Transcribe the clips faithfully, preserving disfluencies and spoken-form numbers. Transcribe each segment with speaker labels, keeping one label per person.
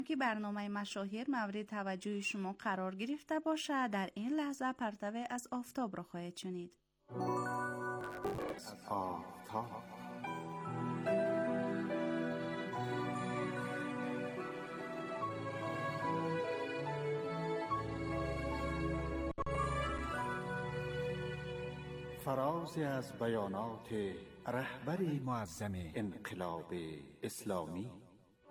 Speaker 1: که برنامه مشاهیر مورد توجه شما قرار گرفته باشد، در این لحظه پرتو از آفتاب را خواهید شنید.
Speaker 2: از آفتاب فرازی از بیانات رهبر معظم انقلاب اسلامی.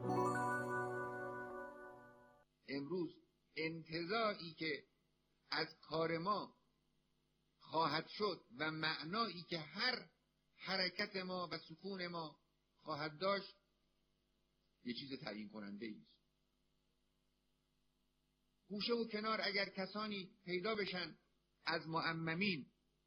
Speaker 3: امروز انتزاعی که از کار ما خواهد شد و معنایی که هر حرکت ما و سکون ما خواهد داشت یه چیز تعیین کننده ایست. گوشه و کنار اگر کسانی پیدا بشن از معممین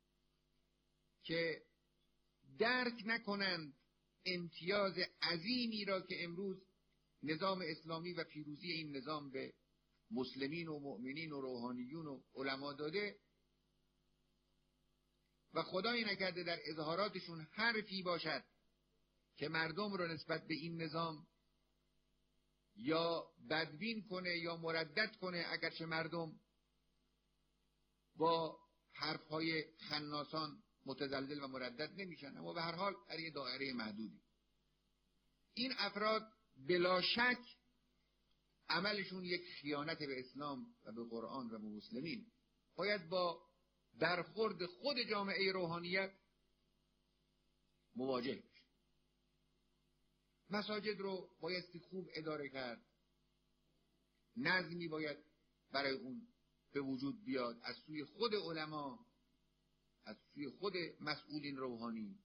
Speaker 3: که درک نکنند امتیاز عظیمی را که امروز نظام اسلامی و پیروزی این نظام به مسلمین و مؤمنین و روحانیون و علما داده و خدایی نکرده در اظهاراتشون حرفی باشد که مردم را نسبت به این نظام یا بدبین کنه یا مردد کنه، اگرچه مردم با حرفهای خناسان متزلزل و مردد نمیشن، اما به هر حال در یه دایره محدودی. این افراد بلا شک عملشون یک خیانت به اسلام و به قرآن و به مسلمین. باید با برخورد خود جامعه روحانیت مواجه بشه. مساجد رو بایستی خوب اداره کرد، نظمی باید برای اون به وجود بیاد از سوی خود علما، از سوی خود مسئولین روحانی،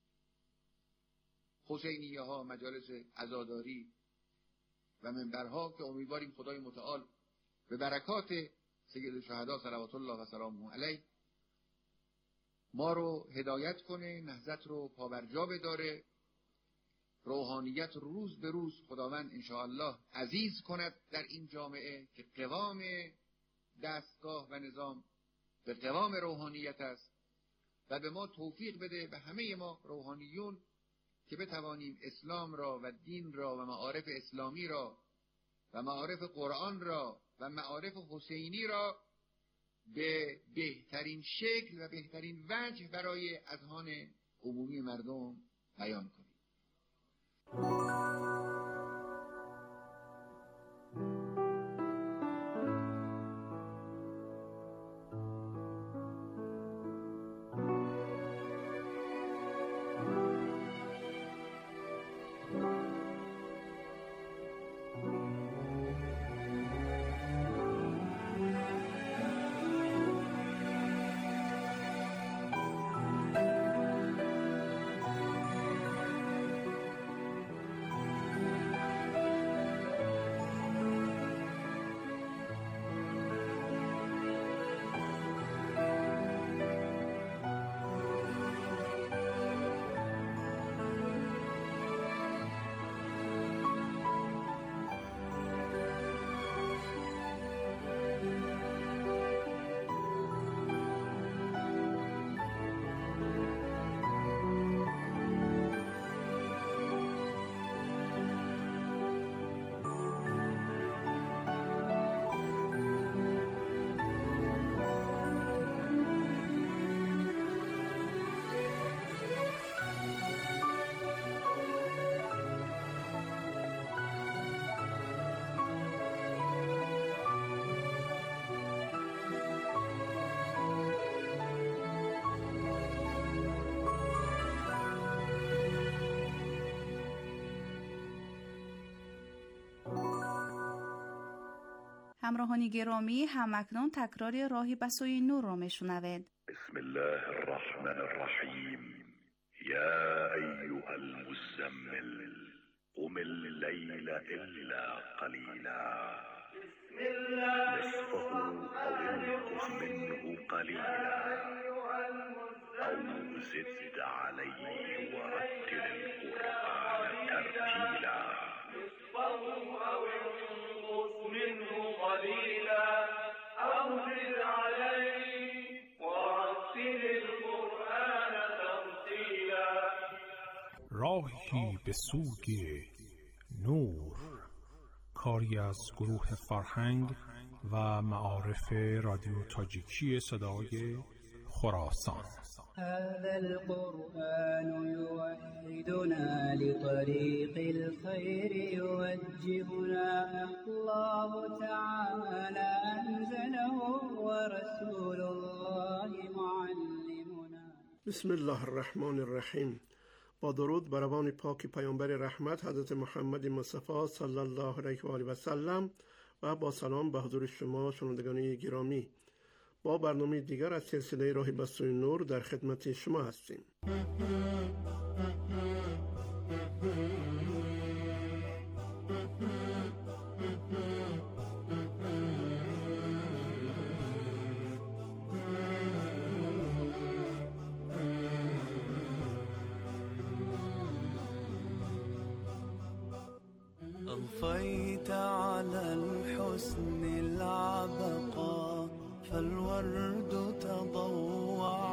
Speaker 3: حسینیه ها، مجالس عزاداری و منبرها که امیدواریم خدای متعال به برکات سید الشهدا صلوات الله و سلامه علیه ما رو هدایت کنه، نهضت رو پابرجا بداره، روحانیت روز به روز خداوند انشاءالله عزیز کند در این جامعه که قوام دستگاه و نظام به قوام روحانیت است و به ما توفیق بده، به همه ما روحانیون، که بتوانیم اسلام را و دین را و معارف اسلامی را و معارف قرآن را و معارف حسینی را به بهترین شکل و بهترین وجه برای اذهان عمومی مردم بیان کنیم.
Speaker 1: همراهان گرامی، همکنون تکرار راهی به سوی نور را میشنوید.
Speaker 4: بسم الله الرحمن الرحیم. یا ایها المزمل قم الليل الا قلیلا نصفه او انقص منه قلیلا او زد علیه ورتل القرآن ترتیلا
Speaker 5: منه قليلا أو زد عليه ورتل القرآن ترتیلا.
Speaker 6: راهی به سوی نور، کاری از گروه فرهنگ و معارف رادیو تاجیکی صدای خراسان.
Speaker 7: هذا القرآن يوحدنا لطريق الخير يوجهنا الله تعالى أنزله ورسول الله معلمنا.
Speaker 8: بسم الله الرحمن الرحیم. با درود بر روان پاک پیامبر رحمت حضرت محمد مصطفی صلی الله علیه و آله و سلم و با سلام به حضور شما شنوندگان گرامی، با برنامه دیگر از سلسله راه به سوی نور در خدمت شما هستیم.
Speaker 9: أضفيت على الحسن العبقى فالورد تضوع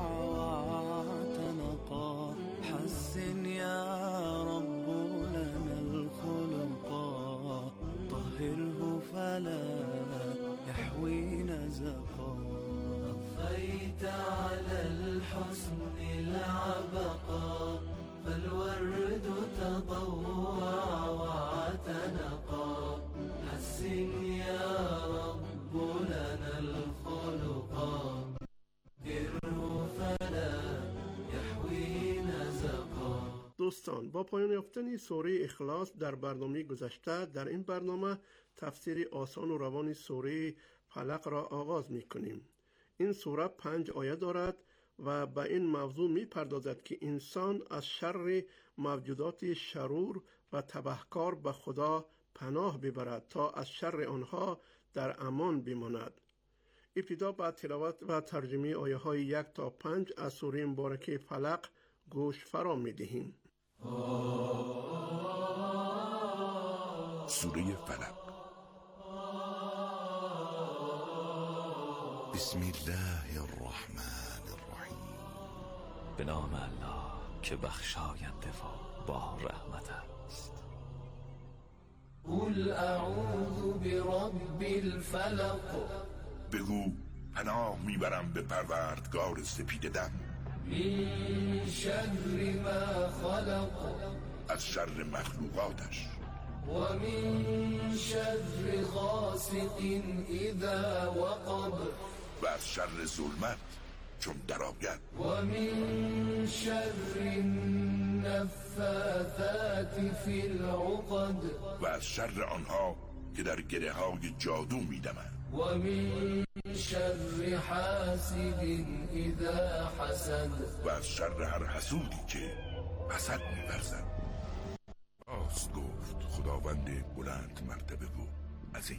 Speaker 9: واعتنقا حسن يا رب لنا الخلقا طهره فلا يحوي نزقا. أضفيت على الحسن العبقى فالورد تضوع واعتنقا حسن يا رب لنا الخلقا طهره فلا يحوي نزقا.
Speaker 8: دوستان، با پایان یافتن سوره اخلاص در برنامه گذشته، در این برنامه تفسیر آسان و روان سوره فلق را آغاز می کنیم. این سوره پنج آیه دارد و به این موضوع می پردازد که انسان از شر موجودات شرور و تبهکار به خدا پناه ببرد تا از شر آنها در امان بماند. ابتدا به تلاوت و ترجمه آیه های یک تا پنج از سوره مبارکه فلق گوش فرا می دهیم.
Speaker 10: سوره فلق. بسم الله الرحمن الرحیم.
Speaker 11: به نام الله که بخشاینده و با رحمت است.
Speaker 9: قل اعوذ برب الفلق.
Speaker 10: بگو پناه میبرم به پروردگار سپیددم.
Speaker 9: من شر ما خلق.
Speaker 10: از شر مخلوقاتش.
Speaker 9: و من شر غاسق اذا وقب.
Speaker 10: و از شر ظلمت چون درآید.
Speaker 9: و من شر النفاثات فی العقد.
Speaker 10: و از شر آنها که در گره های جادو میدمند.
Speaker 9: و من شر حاسد اذا حسد.
Speaker 10: و از شر هر حسودی که حسد می‌ورزد. راست گفت خداوند بلند مرتبه و عظیم.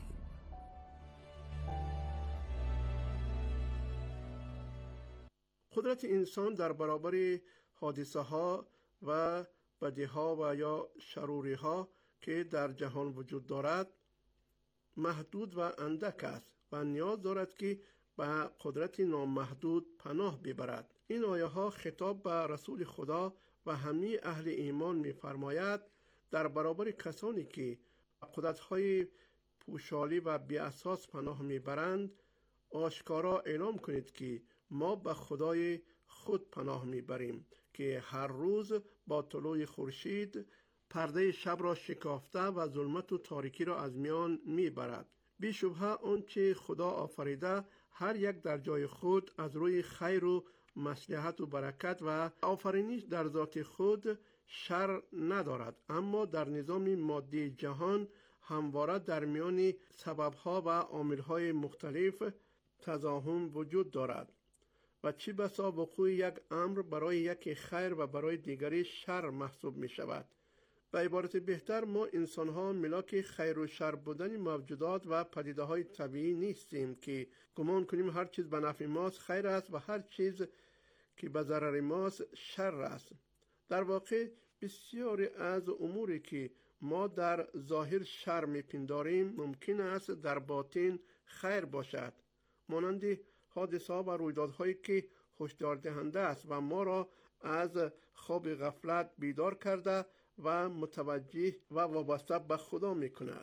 Speaker 8: قدرت انسان در برابر حادثه ها و بدی ها و یا شروری ها که در جهان وجود دارد محدود و اندک است و نیاز دارد که به قدرت نامحدود پناه ببرد. این آیه ها خطاب به رسول خدا و همه اهل ایمان می فرماید در برابر کسانی که قدرت های پوشالی و بی اساس پناه می برند آشکارا اعلام کنید که ما به خدای خود پناه میبریم که هر روز با طلوع خورشید پرده شب را شکافته و ظلمت و تاریکی را از میان میبرد. بی شبهه آنچه خدا آفریده هر یک در جای خود از روی خیر و مصلحت و برکت و آفرینش در ذات خود شر ندارد، اما در نظام مادی جهان همواره در میان سببها و عاملهای مختلف تضاهم وجود دارد و چه بسا وقوع یک امر برای یک خیر و برای دیگری شر محسوب می شود. به عبارت بهتر ما انسان ها ملاک خیر و شر بودن موجودات و پدیده های طبیعی نیستیم که گمان کنیم هر چیز به نفع ماست خیر است و هر چیز که به ضرر ماست شر است. در واقع بسیاری از اموری که ما در ظاهر شر میپنداریم ممکن است در باطن خیر باشد، مانند حادثه و رویدادهایی که هشدار دهنده است و ما را از خواب غفلت بیدار کرده و متوجه و وابسته به خدا می کند.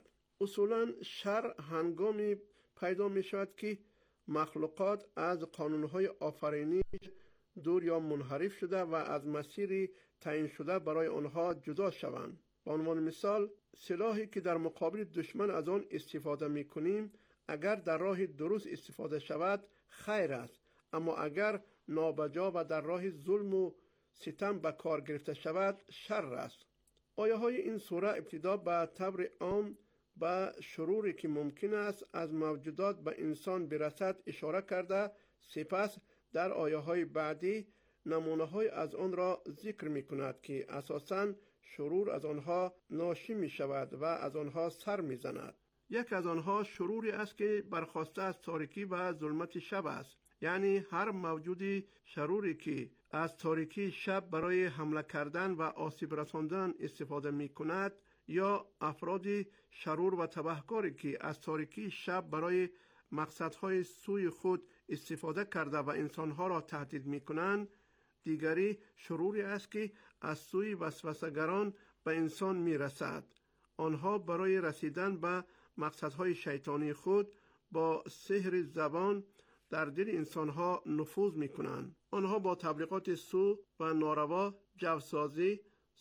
Speaker 8: اصولا شر هنگامی پیدا می شود که مخلوقات از قانونهای آفرینی دور یا منحرف شده و از مسیری تعیین شده برای آنها جدا شوند. به عنوان مثال، سلاحی که در مقابل دشمن از آن استفاده می کنیم اگر در راه درست استفاده شود خیر است، اما اگر نابجا و در راه ظلم و ستم به کار گرفته شود شر است. آیه های این سوره ابتدا به طور عام به شروری که ممکن است از موجودات به انسان برسد اشاره کرده، سپس در آیه های بعدی نمونه های از آن را ذکر می کند که اساساً شرور از آنها ناشی می شود و از آنها سر می زند. یک از آنها شروری است که برخواسته از تاریکی و ظلمت شب است، یعنی هر موجودی شروری که از تاریکی شب برای حمله کردن و آسیب رساندن استفاده می کند یا افرادی شرور و تبهکاری که از تاریکی شب برای مقصدهای سوی خود استفاده کرده و انسانها را تهدید می کنند، دیگری شروری است که از سوی وسوسه‌گران به انسان می رسد. آنها برای رسیدن به مقصدهای شیطانی خود با سحر زبان در دل انسانها نفوذ می کنند. آنها با تبلیغات سو و ناروا، جوسازی،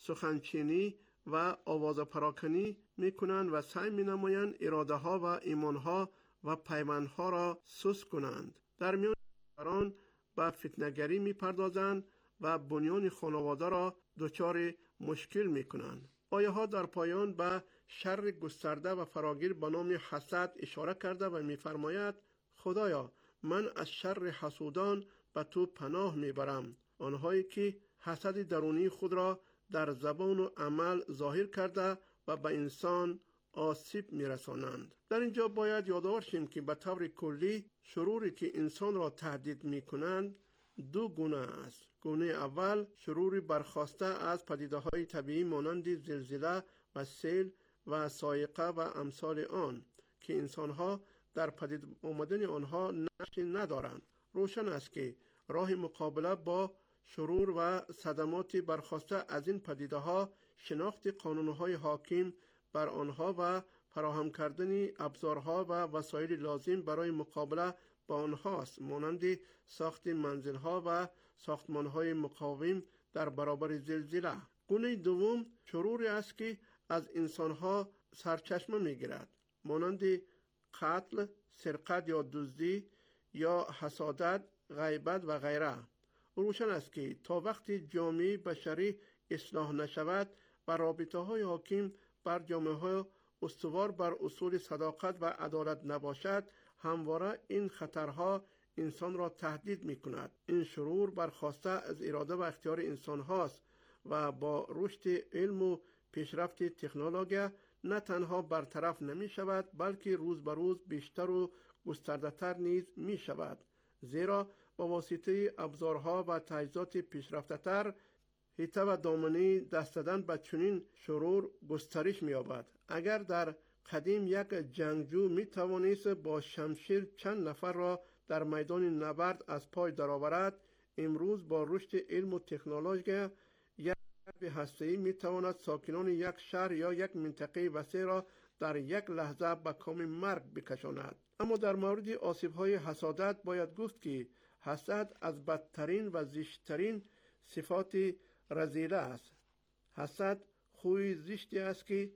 Speaker 8: سخنچینی و آواز پراکنی می کنند و سعی می نمایند اراده ها و ایمان ها و پیوند ها را سست کنند. در میان دیگران به فتنه‌گری می پردازند و بنیان خانواده را دچار مشکل می کنند. آیه ها در پایان به شر گسترده و فراگیر به نام حسد اشاره کرده و می فرماید خدایا من از شر حسودان به تو پناه می برم، آنهایی که حسد درونی خود را در زبان و عمل ظاهر کرده و به انسان آسیب می رسانند. در اینجا باید یادآور شیم که به طور کلی شروری که انسان را تهدید می کنند دو گونه است. گونه اول شروری برخواسته از پدیده‌های طبیعی مانند زلزله و سیل و صاعقه و امثال آن که انسانها در پدید آمدن آنها نقش ندارند. روشن است که راه مقابله با شرور و صدمات برخواسته از این پدیده‌ها شناخت قانون‌های حاکم بر آنها و فراهم کردن ابزارها و وسایل لازم برای مقابله با آنهاست، مانند ساخت منزل‌ها و ساختمان‌های مقاوم در برابر زلزله. گونه دوم شروری است که از انسان‌ها سرچشمه می‌گیرد، مانند قتل، سرقت یا دزدی یا حسادت، غیبت و غیره. روشن است که تا وقتی جامعه بشری اصلاح نشود و رابطه‌های حاکم بر جامعه استوار بر اصول صداقت و عدالت نباشد، همواره این خطرها انسان را تهدید می کند. این شرور برخواسته از اراده و اختیار انسان هاست و با رشد علم و پیشرفت تکنولوژی نه تنها برطرف نمی شود بلکه روز به روز بیشتر و گسترده تر نیز می شود، زیرا با واسطه ابزارها و تجهیزات پیشرفته تر حیطه و دامنه دست دادن به چنین شرور گسترش می یابد. اگر در قدیم یک جنگجو می توانست با شمشیر چند نفر را در میدان نبرد از پای درآورد، امروز با رشد علم و تکنولوژی یک حرب هسته‌ای می تواند ساکنان یک شهر یا یک منطقه وسیع را در یک لحظه به کام مرگ بکشاند. اما در مورد آسیب‌های حسادت باید گفت که حسد از بدترین و زشتترین صفات رذیله است. حسد خوی زشتی است که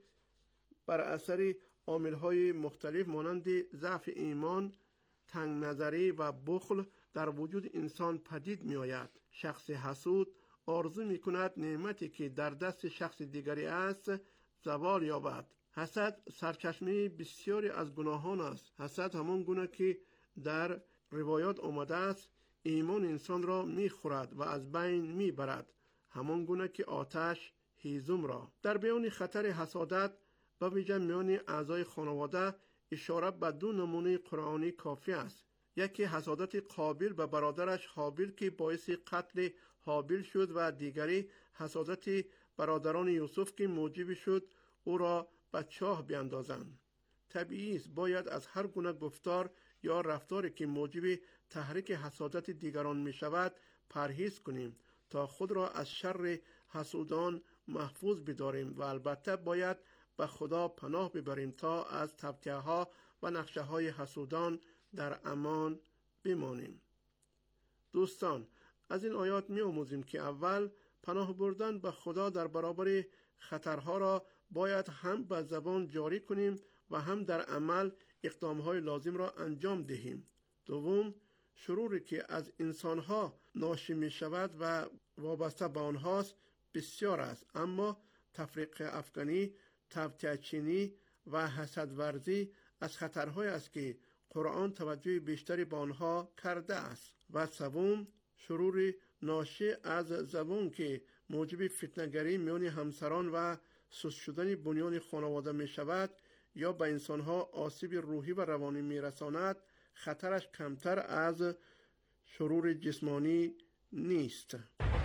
Speaker 8: بر اثر عامل‌های مختلف مانند ضعف ایمان، تنگ نظری و بخل در وجود انسان پدید می آید. شخص حسود آرزو می کند نعمتی که در دست شخص دیگری است زوال یابد. حسد سرچشمه بسیاری از گناهان است. حسد همان گونه که در روایات آمده است ایمان انسان را می خورد و از بین می برد، همان گونه که آتش هیزم را. در بیان خطر حسادت و ویژه میان اعضای خانواده اشاره به دو نمونه قرآنی کافی است. یکی حسادت قابیل به برادرش حابیل که باعث قتل حابیل شد و دیگری حسادت برادران یوسف که موجب شد او را به چاه بیاندازند. طبیعی است باید از هر گونه گفتار یا رفتاری که موجب تحریک حسادت دیگران می شود پرهیز کنیم تا خود را از شر حسودان محفوظ بداریم و البته باید به خدا پناه ببریم تا از تبکیه ها و نقشه های حسودان در امان بمانیم. دوستان، از این آیات می آموزیم که اول پناه بردن به خدا در برابر خطرها را باید هم به زبان جاری کنیم و هم در عمل اقدامهای لازم را انجام دهیم. دوم، شروری که از انسانها ناشی می شود و وابسته به آنهاست بسیار است، اما تفریق افغانی، تبکیه چینی و حسد ورزی از خطرهایی است که قرآن توجه بیشتری به آنها کرده است. و سوم، شرور ناشی از زبان که موجب فتنه‌گری میان همسران و سست شدن بنیان خانواده می شود یا به انسانها آسیب روحی و روانی می رساند، خطرش کمتر از شرور جسمانی نیست.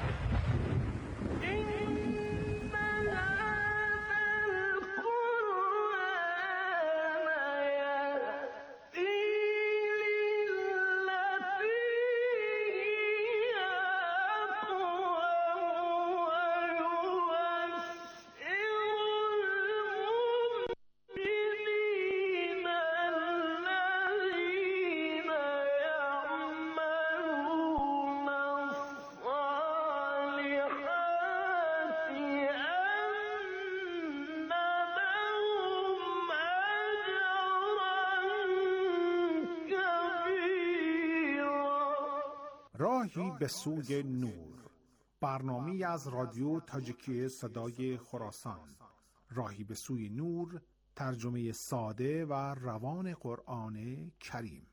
Speaker 6: راهی به سوی نور، برنامه‌ای از رادیو تاجیکی صدای خراسان. راهی به سوی نور، ترجمه ساده و روان قرآن کریم.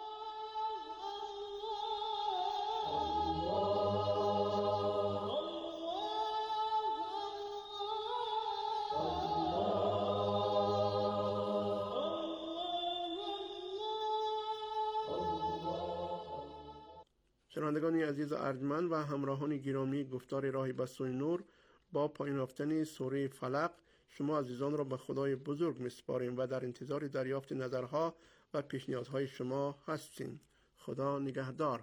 Speaker 8: شنوندگان عزیز و ارجمند و همراهان گرامی، گفتار راهی به سوی نور با پایان یافتن سوره فلق شما عزیزان را به خدای بزرگ میسپاریم و در انتظار دریافت نظرها و پیشنهادهای شما هستیم. خدا نگهدار.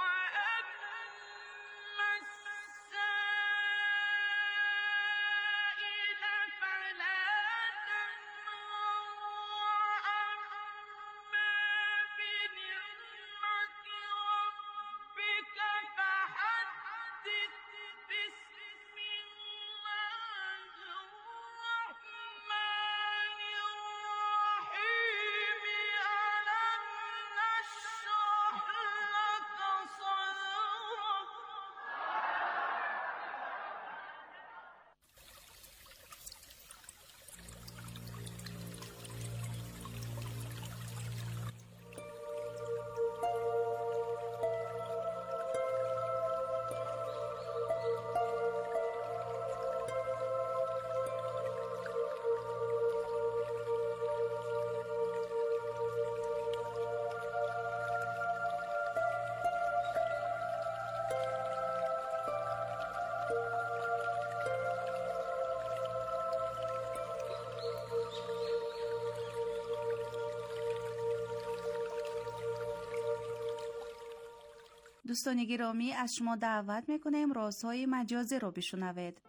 Speaker 1: دوستان گرامی، از شما دعوت میکنیم رازهای مجازی رو بشنوید.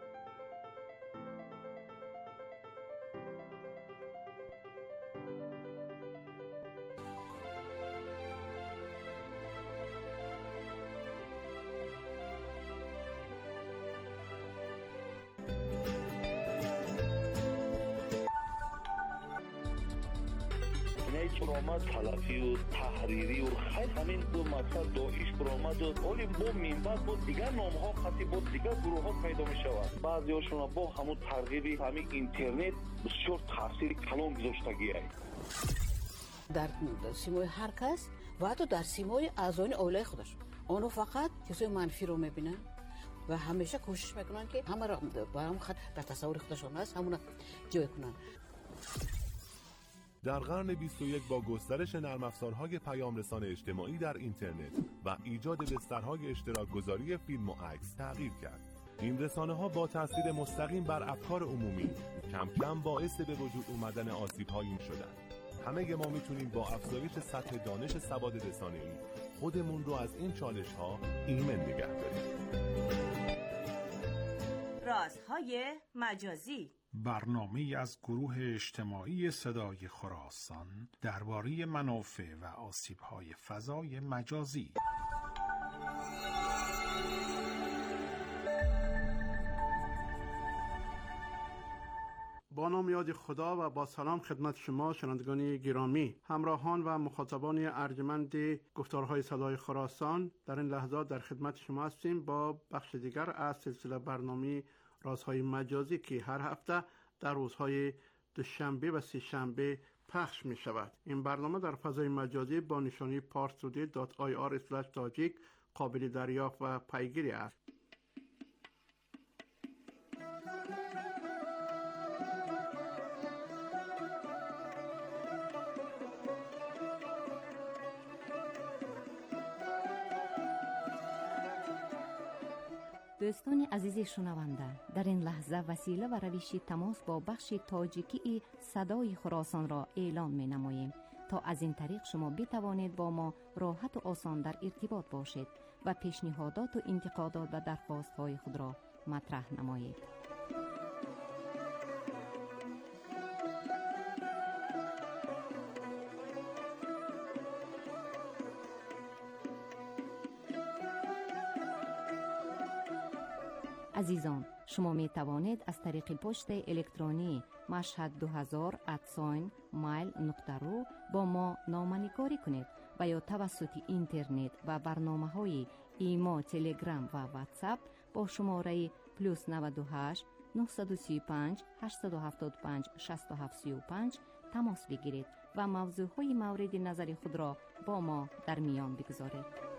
Speaker 12: برآمد تلفی و تحریری و خیلی همین دو مقصد داعش برآمد و ولی با منبع با دیگر نام ها خاصی با دیگر گروه ها پیدا می شود. بعضی هاشون با همون ترغیبی همین اینترنت بسیار تاثیر کلان گذاشتگی است.
Speaker 13: در سیمای هر کس و حتی در سیمای اعضای اولای خودش آنها فقط چیزای منفی رو میبینن و همیشه کوشش میکنن که همه را برام خط در تصور خودشون هست همون جای کنن.
Speaker 14: در قرن بیست و یک با گسترش نرم افزارهای پیام رسان اجتماعی در اینترنت و ایجاد بسترهای اشتراک گذاری فیلم و عکس تغییر کرد. این رسانه ها با تاثیر مستقیم بر افکار عمومی کم کم باعث به وجود اومدن آسیب‌هایی شدند. همه ما میتونیم با افزایش سطح دانش سواد رسانه‌ای خودمون رو از این چالش‌ها ایمن نگه داریم.
Speaker 15: رازهای مجازی
Speaker 6: برنامه از گروه اجتماعی صدای خراسان درباره منافع و آسیب‌های فضای مجازی.
Speaker 8: با نام یاد خدا و با سلام خدمت شما شنوندگان گرامی، همراهان و مخاطبان ارجمند گفتارهای صدای خراسان، در این لحظات در خدمت شما هستیم با بخش دیگر از سلسله برنامه رازهای مجازی که هر هفته در روزهای دوشنبه و سه شنبه پخش می شود. این برنامه در فضای مجازی با نشانی پارستودی دات آی آر اسلش تاجیک قابل دریافت و پیگیری است.
Speaker 15: دوستان عزیز شنونده، در این لحظه وسیله و روش تماس با بخش تاجیکی صدای خراسان را اعلام می نماییم تا از این طریق شما بتوانید با ما راحت و آسان در ارتباط باشید و پیشنهادات و انتقادات و درخواست های خود را مطرح نمایید. عزیزان، شما می توانید از طریق پست الکترونی مشهد دو هزار ات مایل نقطه رو با ما نامه‌نگاری کنید و یا توسط اینترنت و برنامه های ایما، تلگرام و واتساپ با شماره پلوس نود و هشت نه سه پنج هشت هفت پنج شش هفت سه پنج تماس بگیرید و موضوع های مورد نظر خود را با ما در میان بگذارید.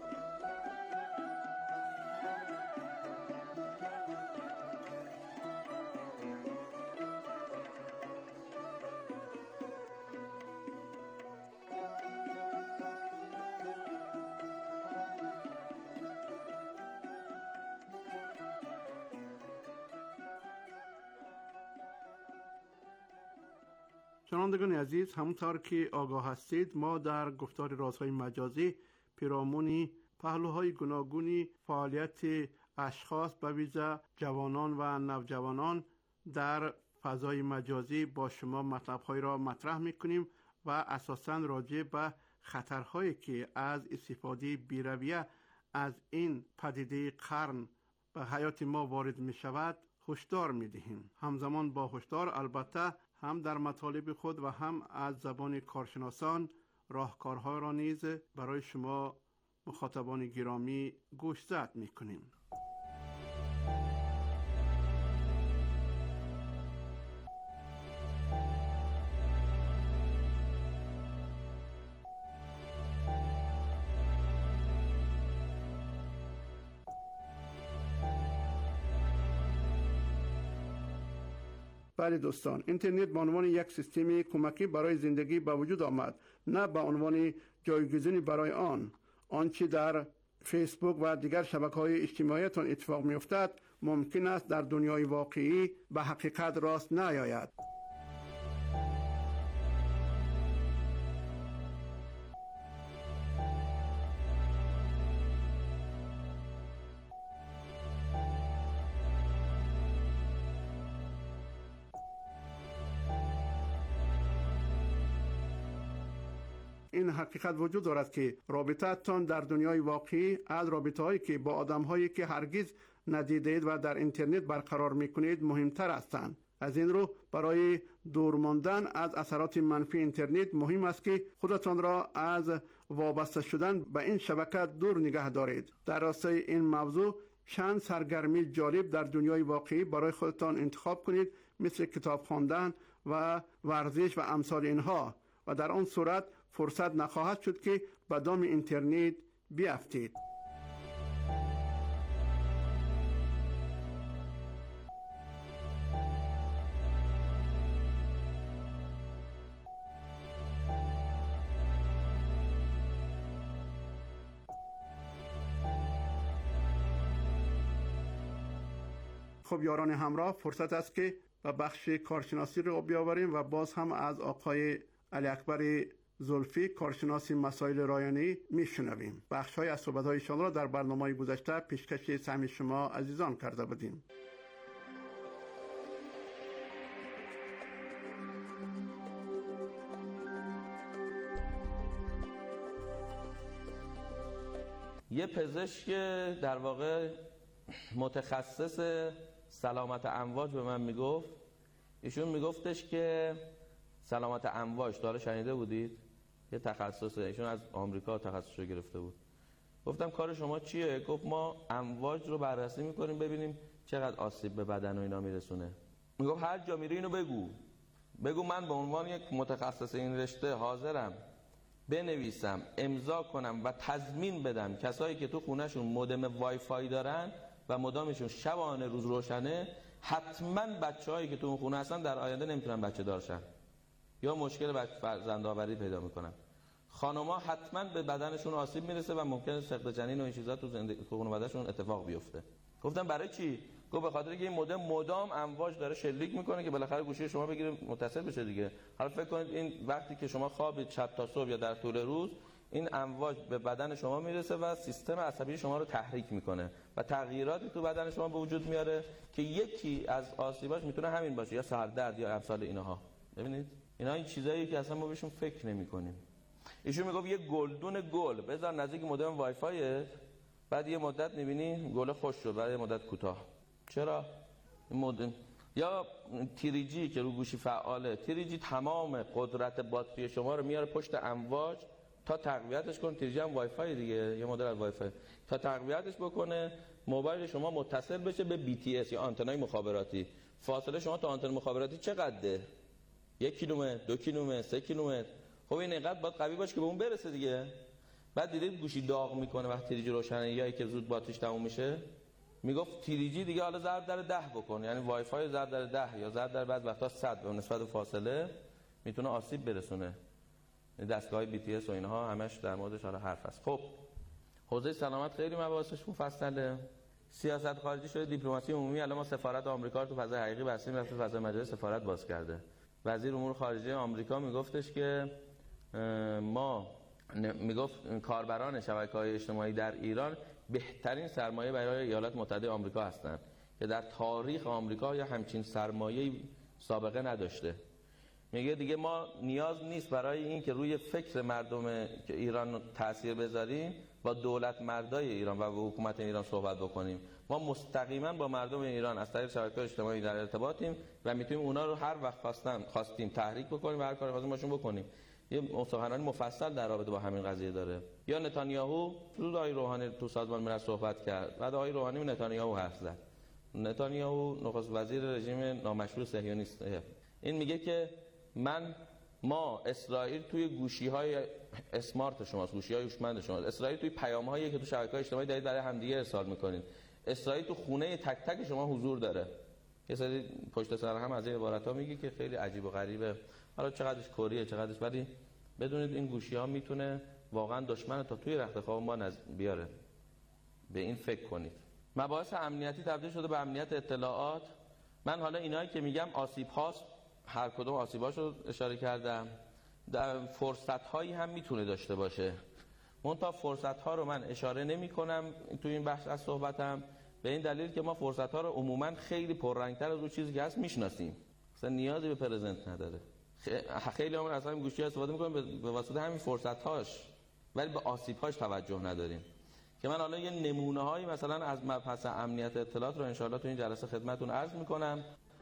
Speaker 8: شنوندگان عزیز، همونطور که آگاه هستید، ما در گفتار رازهای مجازی پیرامون پهلوهای گوناگون فعالیت اشخاص به ویژه جوانان و نوجوانان در فضای مجازی با شما مطلب‌های را مطرح می‌کنیم و اساساً راجع به خطرهایی که از استفاده بی‌رویه از این پدیده قرن به حیات ما وارد می‌شود هشدار می‌دهیم. همزمان با هشدار البته هم در مطالب خود و هم از زبان کارشناسان راهکارها را نیز برای شما مخاطبان گرامی گوشزد می‌کنیم. بله دوستان، اینترنت به عنوان یک سیستم کمکی برای زندگی به وجود آمد، نه به عنوان جایگزینی برای آن. آنچه در فیسبوک و دیگر شبکه‌های اجتماعیتان اتفاق می‌افتد ممکن است در دنیای واقعی به حقیقت راست نیاید. این حقیقت وجود دارد که رابطه‌تان در دنیای واقعی از رابطه‌هایی که با آدم‌هایی که هرگز ندیدید و در اینترنت برقرار می‌کنید مهمتر هستند. از این رو برای دور ماندن از اثرات منفی اینترنت مهم است که خودتان را از وابسته شدن به این شبکه دور نگه دارید. در راستای این موضوع چند سرگرمی جالب در دنیای واقعی برای خودتان انتخاب کنید، مثل کتاب خواندن و ورزش و امثال اینها، و در آن صورت فرصت نخواهد شد که به دام اینترنت بیفتید. خب یاران همراه، فرصت است که به بخش کارشناسی رو بیاوریم و باز هم از آقای علی اکبر زلفی، کارشناس مسائل رایانه‌ای میشنویم. بخش‌های از صحبت‌های ایشان را در برنامه‌های گذشته پیشکش سهم شما عزیزان کرده بودیم.
Speaker 16: یه پزشک در واقع متخصص سلامت امواج به من میگفت، ایشون میگفتش که سلامت امواج داره شنیده بودید؟ یه تخصصه، ایشون از آمریکا تخصصش رو گرفته بود. گفتم کار شما چیه؟ گفت ما امواج رو بررسی میکنیم ببینیم چقدر آسیب به بدن و اینا میرسونه. میگفت هر جا میری اینو بگو بگو من به عنوان یک متخصص این رشته حاضرم بنویسم، امضا کنم و تضمین بدم کسایی که تو خونهشون مودم وای فای دارن و مدامشون شبانه روز روشنه، حتما بچه‌هایی که تو اون خونه هستن در آینده نمیتونن بچه دار شن یا مشکل فرزندآوری پیدا میکنن. خانم‌ها حتما به بدنشون آسیب میرسه و ممکنه سقط جنین و این چیزا تو زندگی خانواده‌شون اتفاق بیفته. گفتم برای چی؟ گفت به خاطر که این مودم مدام امواج داره شلیک میکنه که بالاخره گوشی شما بگیره متصل بشه دیگه. حالا فکر کنید این وقتی که شما خوابید شب تا صبح یا در طول روز، این امواج به بدن شما میرسه و سیستم عصبی شما رو تحریک میکنه و تغییراتی تو بدن شما به وجود میاره که یکی از آسیباش میتونه همین باشه، یا سردرد یا امثال اینها. ببینید اینا این چیزایی که اصلا ما بهشون فکر نمیکنیم. ایشون میگفت یه گلدون گل بذار نزدیک مودم وای فای، بعد یه مدت میبینی گل خوش شد، بعد یه مدت کوتاه. چرا؟ مودم یا تیریجی که رو گوشی فعاله، تیریجی تمام قدرت باتری شما رو میاره پشت امواج تا تقویتش کنه. تیریجی هم وای فای دیگه، یه مدل از وای فای، تا تقویتش بکنه موبایل شما متصل بشه به بی تی اس یا آنتنای مخابراتی. فاصله شما تا آنتن مخابراتی چقدره؟ یک کیلومتر، دو کیلومتر، سه کیلومتر. خب این اینقدر باید قوی باشه که به اون برسه دیگه. بعد دیدید گوشی داغ میکنه وقتی تیریجی روشنه یا که زود باتریش تموم میشه. میگفت تیریجی دیگه حالا ضرب در ده بکن، یعنی وای فای ضرب در ده یا ضرب در بعد وقتا صد به نسبت فاصله میتونه آسیب برسونه. دستگاه بی تی اس و اینها همش در موردش حالا حرف هست. خب حوزه سلامت خیلی مباحثش مفصله. سیاست خارجی شده دیپلماسی عمومی. الان ما سفارت آمریکا رو تو فضای حقیقی بستیم، رفت تو فضای مجازی سفارت باز کرده. وزیر امور خارجه آمریکا میگفتش که ما میگفت کاربران شبکه‌های اجتماعی در ایران بهترین سرمایه برای ایالات متحده آمریکا هستند که در تاریخ آمریکا یا همچین سرمایه‌ای سابقه نداشته. میگه دیگه ما نیاز نیست برای این که روی فکر مردم ایران تأثیر بذاریم با دولت مردای ایران و با حکومت ایران صحبت بکنیم. ما مستقیما با مردم ایران از طریق شبکه‌های اجتماعی در ارتباطیم و میتونیم اونا رو هر وقت خواستن خواستیم تحریک بکنیم و هر کاری خواستیم باشون بکنیم. یه سخنرانی مفصل در رابطه با همین قضیه داره. یا نتانیاهو تو آقای روحانی تو سازمان ملل صحبت کرد، بعد آقای روحانی و نتانیاهو حرف زد. نتانیاهو نخست وزیر رژیم نامشروع صهیونیست، این میگه که من ما اسرائیل توی گوشی‌های اسمارت شماست، گوشی‌های هوشمند شماست. اسرائیل توی پیام‌هایی که تو شبکه‌های اجتماعی دارید برای همدیگه ارسال می‌کنید. اسرائیل تو خونه تک تک شما حضور داره. یه سری پشت سر هم از این عبارت‌ها میگه که خیلی عجیب و غریبه. حالا چقدرش کوریه چقدرش، ولی بدونید این گوشی‌ها میتونه واقعا دشمن تا توی رخت خواب ما نز... بیاره. به این فکر کنید. مباحث امنیتی تبدیل شده به امنیت اطلاعات. من حالا اینایی که میگم آسیب‌هاست، هر کدوم آسیباشو اشاره کردم. در فرصت‌هایی هم میتونه داشته باشه. منتها فرصت‌ها رو من اشاره نمی‌کنم تو این بحث از صحبتم، به این دلیل که ما فرصت‌ها رو عموماً خیلی پررنگ‌تر از اون چیزی که هست میشناسیم. اصلا نیازی به پرزنت نداره. خیلی همون از همین گوشی استفاده می‌کنیم به واسطه همین فرصت‌هاش، ولی به آسیب‌هاش توجه نداریم. که من حالا یه نمونه‌هایی مثلا از مبحث امنیت اطلاعات رو ان شاءالله تو این جلسه خدمتتون عرض می‌کنم.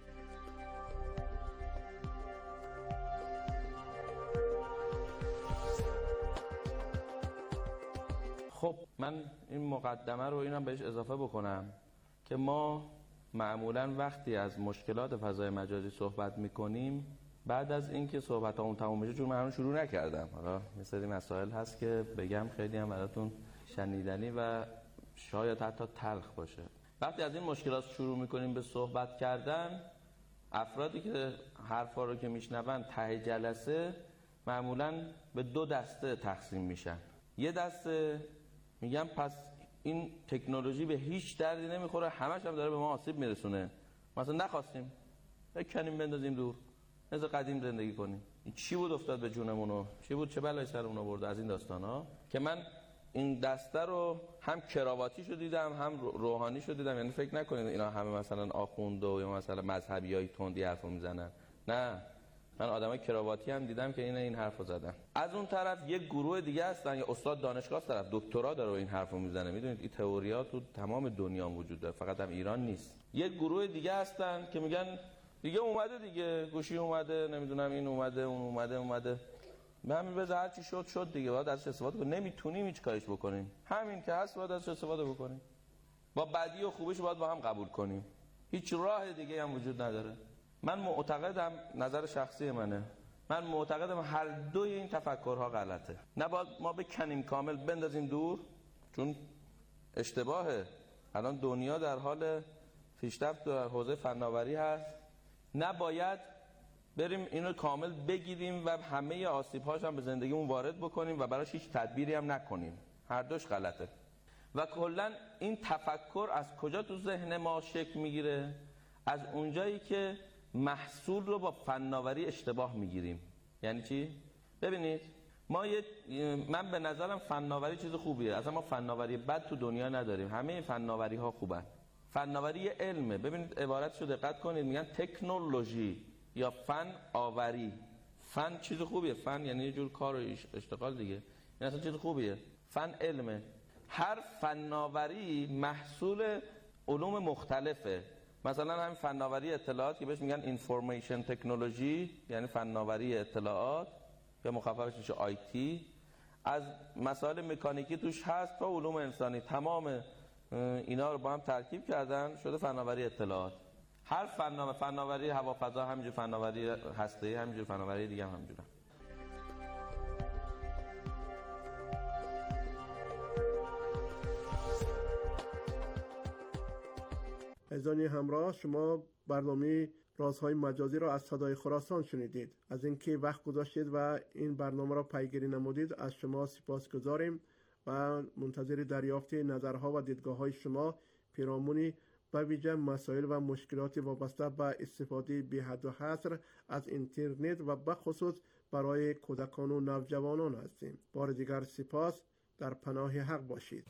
Speaker 16: خب من این مقدمه رو اینم بهش اضافه بکنم که ما معمولاً وقتی از مشکلات فضای مجازی صحبت میکنیم، بعد از اینکه صحبت همون تموم بشه، چون من هنوز شروع نکردم، حالا یه سری مسائل هست که بگم خیلی هم براتون شنیدنی و شاید حتی تلخ باشه. وقتی از این مشکلات شروع میکنیم به صحبت کردن، افرادی که حرفا رو که میشنون ته جلسه معمولاً به دو دسته تقسیم میشن. یه دسته میگم پس این تکنولوژی به هیچ دردی نمیخوره، همش هم داره به ما آسیب میرسونه، مثلا نخواستیم بکنیم بندازیم دور، مثل قدیم زندگی کنیم. این چی بود افتاد به جونمونو، چی بود چه بلایی سرمون آورد از این داستانا. که من این دسته رو هم کراواتی شو دیدم هم روحانی شو دیدم. یعنی فکر نکنید اینا همه مثلا آخوند و یا مثلا مذهبیای تندی حرفو میزنن، نه، من آدمای کراواتی هم دیدم که این این حرفو زدن. از اون طرف یک گروه دیگه هستن، یا استاد دانشگاه است، طرف دکترا داره این حرفو میزنه. میدونید این تئوریا تو تمام دنیا وجود داره، فقط هم ایران نیست. یک گروه دیگه هستن که میگن دیگه اومده دیگه، گوشی اومده، نمیدونم این اومده، اون اومده اومده همین بذار هر چی شد شد دیگه، باید ازش استفاده کنیم. نمیتونیم هیچ کاریش بکنیم، همین که هست باید ازش استفاده بکنیم. با بدی و خوبیش باید با هم قبول کنیم، هیچ راه دیگه هم وجود نداره. من معتقدم، نظر شخصی منه، من معتقدم هر دوی این تفکرها غلطه. نباید ما بکنیم کامل بندازیم دور، چون اشتباهه. الان دنیا در حال پیشرفت در حوزه فناوری هست، نباید بریم اینو کامل بگیریم و همه آسیب‌هاش هم به زندگیمون وارد بکنیم و براش هیچ تدبیری هم نکنیم. هر دوش غلطه. و کلا این تفکر از کجا تو ذهن ما شکل میگیره؟ از اونجایی که محصول رو با فناوری اشتباه میگیریم. یعنی چی؟ ببینید ما یه من به نظرم فناوری چیز خوبیه، اصلا ما فناوری بد تو دنیا نداریم، همه فناوری ها خوبن. فناوری علمه. ببینید عبارتشو دقت کنید، میگن تکنولوژی یا فن آوری. فن چیز خوبیه، فن یعنی یه جور کار و اشتغال دیگه، این اصلا چیز خوبیه. فن علمه. هر فناوری محصول علوم مختلفه. مثلا همین فناوری اطلاعات که بهش میگن اینفورمیشن تکنولوژی، یعنی فناوری اطلاعات یا مخففش میشه آی تی، از مسائل مکانیکی توش هست تا علوم انسانی، تمام اینا رو با هم ترکیب کردن شده فناوری اطلاعات. هر فناوری، فناوری هوافضا همینجور، فناوری هسته‌ای همینجور، فناوری دیگه هم همینجوره.
Speaker 8: عزیزان همراه، شما برنامه رازهای مجازی را از صدای خراسان شنیدید. از اینکه وقت گذاشتید و این برنامه را پیگیری نمودید از شما سپاسگزاریم و منتظر دریافت نظرها و دیدگاه‌های شما پیرامون به ویژه مسائل و مشکلات وابسته به استفاده بی حد و حصر از اینترنت و به خصوص برای کودکان و نوجوانان هستیم. بار دیگر سپاس، در پناه حق باشید.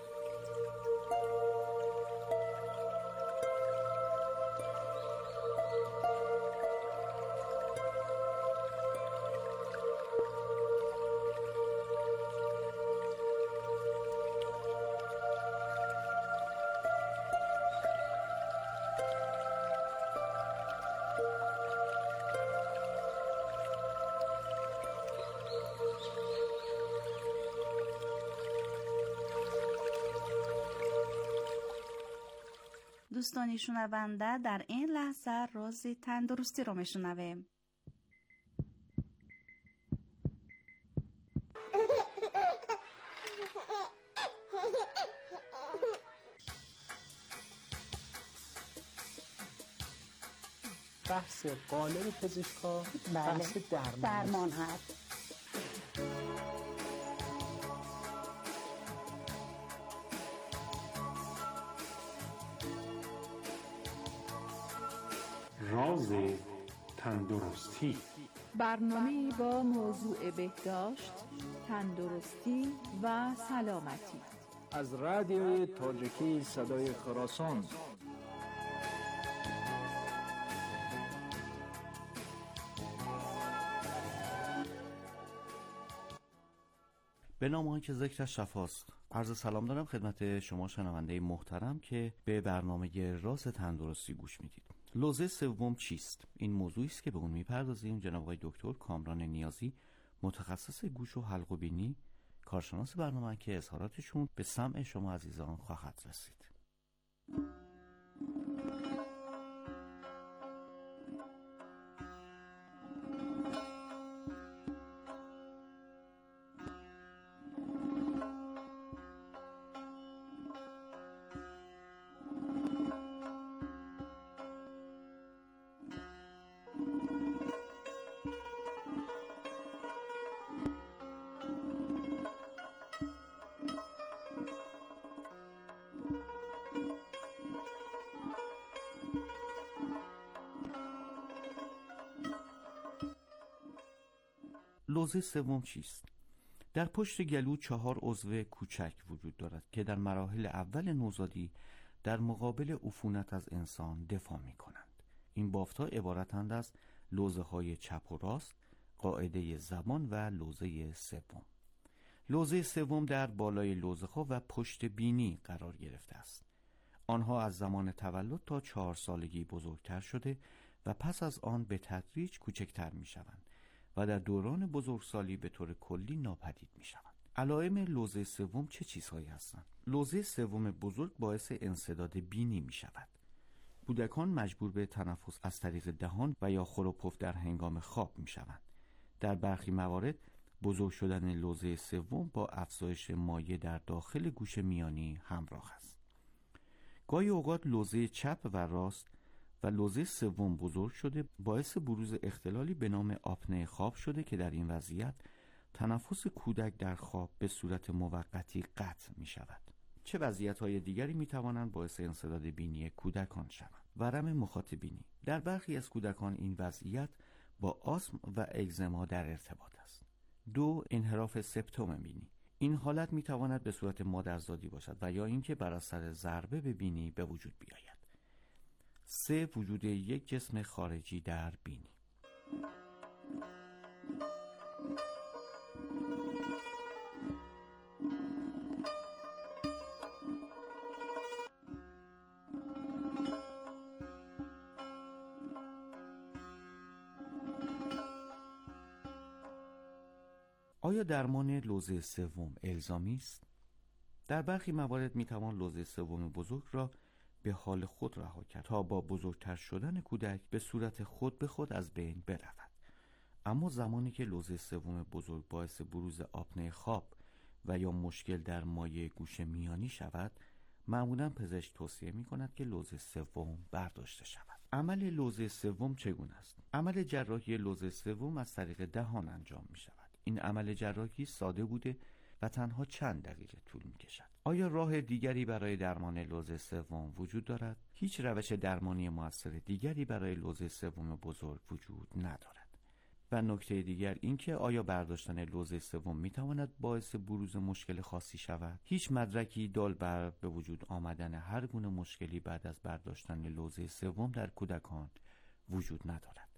Speaker 1: دوستانی شنونده، در این لحظه راز تندرستی رو میشنویم.
Speaker 17: بحث قالب پزشکا بحث درمان,
Speaker 13: درمان هست.
Speaker 6: راز تندرستی،
Speaker 18: برنامه با موضوع بهداشت، تندرستی و سلامتی
Speaker 17: از رادیوی تاجیکی صدای خراسان.
Speaker 19: به نام آن که ذکرش شفاست. عرض سلام دارم خدمت شما شنونده محترم که به برنامه راز تندرستی گوش میدید. لوزه سوم چیست؟ این موضوعی است که به اون میپردازیم. جناب آقای دکتر کامران نیازی، متخصص گوش و حلق و بینی، کارشناس برنامه که اظهاراتشون به سمع شما عزیزان خواهد رسید. لوزه سوم چیست؟ در پشت گلو چهار عضو کوچک وجود دارد که در مراحل اول نوزادی در مقابل عفونت از انسان دفاع می کنند. این بافت‌ها عبارتند از لوزه های چپ و راست، قاعده زبان و لوزه سوم. لوزه سوم در بالای لوزه‌ها و پشت بینی قرار گرفته است. آنها از زمان تولد تا چهار سالگی بزرگتر شده و پس از آن به تدریج کوچکتر می شوند و در دوران بزرگسالی به طور کلی ناپدید می شوند. علائم لوزه سوم چه چیزهایی هستند؟ لوزه سوم بزرگ باعث انسداد بینی می شود. کودکان مجبور به تنفس از طریق دهان و یا خور و پف در هنگام خواب می شوند. در برخی موارد بزرگ شدن لوزه سوم با افزایش مایع در داخل گوش میانی همراه است. گاهی اوقات لوزه چپ و راست و لوزه سوم بزرگ شده باعث بروز اختلالی به نام آپنه خواب شده که در این وضعیت تنفس کودک در خواب به صورت موقتی قطع می شود. چه وضعیت‌های دیگری می‌توانند باعث انسداد بینی کودکان شوند؟ ورم مخاط بینی. در برخی از کودکان این وضعیت با آسم و اگزما در ارتباط است. دو، انحراف سپتوم بینی. این حالت می‌تواند به صورت مادرزادی باشد و یا اینکه بر اثر ضربه به بینی به وجود بیاید. سه، وجود یک جسم خارجی در بینی. آیا درمان لوزه سوم الزامی است؟ در برخی موارد میتوان لوزه سوم بزرگ را به حال خود رها کرد تا با بزرگتر شدن کودک به صورت خود به خود از بین برود. اما زمانی که لوزه سوم بزرگ باعث بروز آپنه خواب و یا مشکل در مایع گوش میانی شود، معمولا پزشک توصیه می کند که لوزه سوم برداشته شود. عمل لوزه سوم چگونه است؟ عمل جراحی لوزه سوم از طریق دهان انجام می شود. این عمل جراحی ساده بوده و تنها چند دقیقه طول می کشد. آیا راه دیگری برای درمان لوزه سوم وجود دارد؟ هیچ روش درمانی مؤثر دیگری برای لوزه سوم بزرگ وجود ندارد. و نکته دیگر این که آیا برداشتن لوزه سوم می تواند باعث بروز مشکل خاصی شود؟ هیچ مدرکی دال بر به وجود آمدن هر گونه مشکلی بعد از برداشتن لوزه سوم در کودکان وجود ندارد.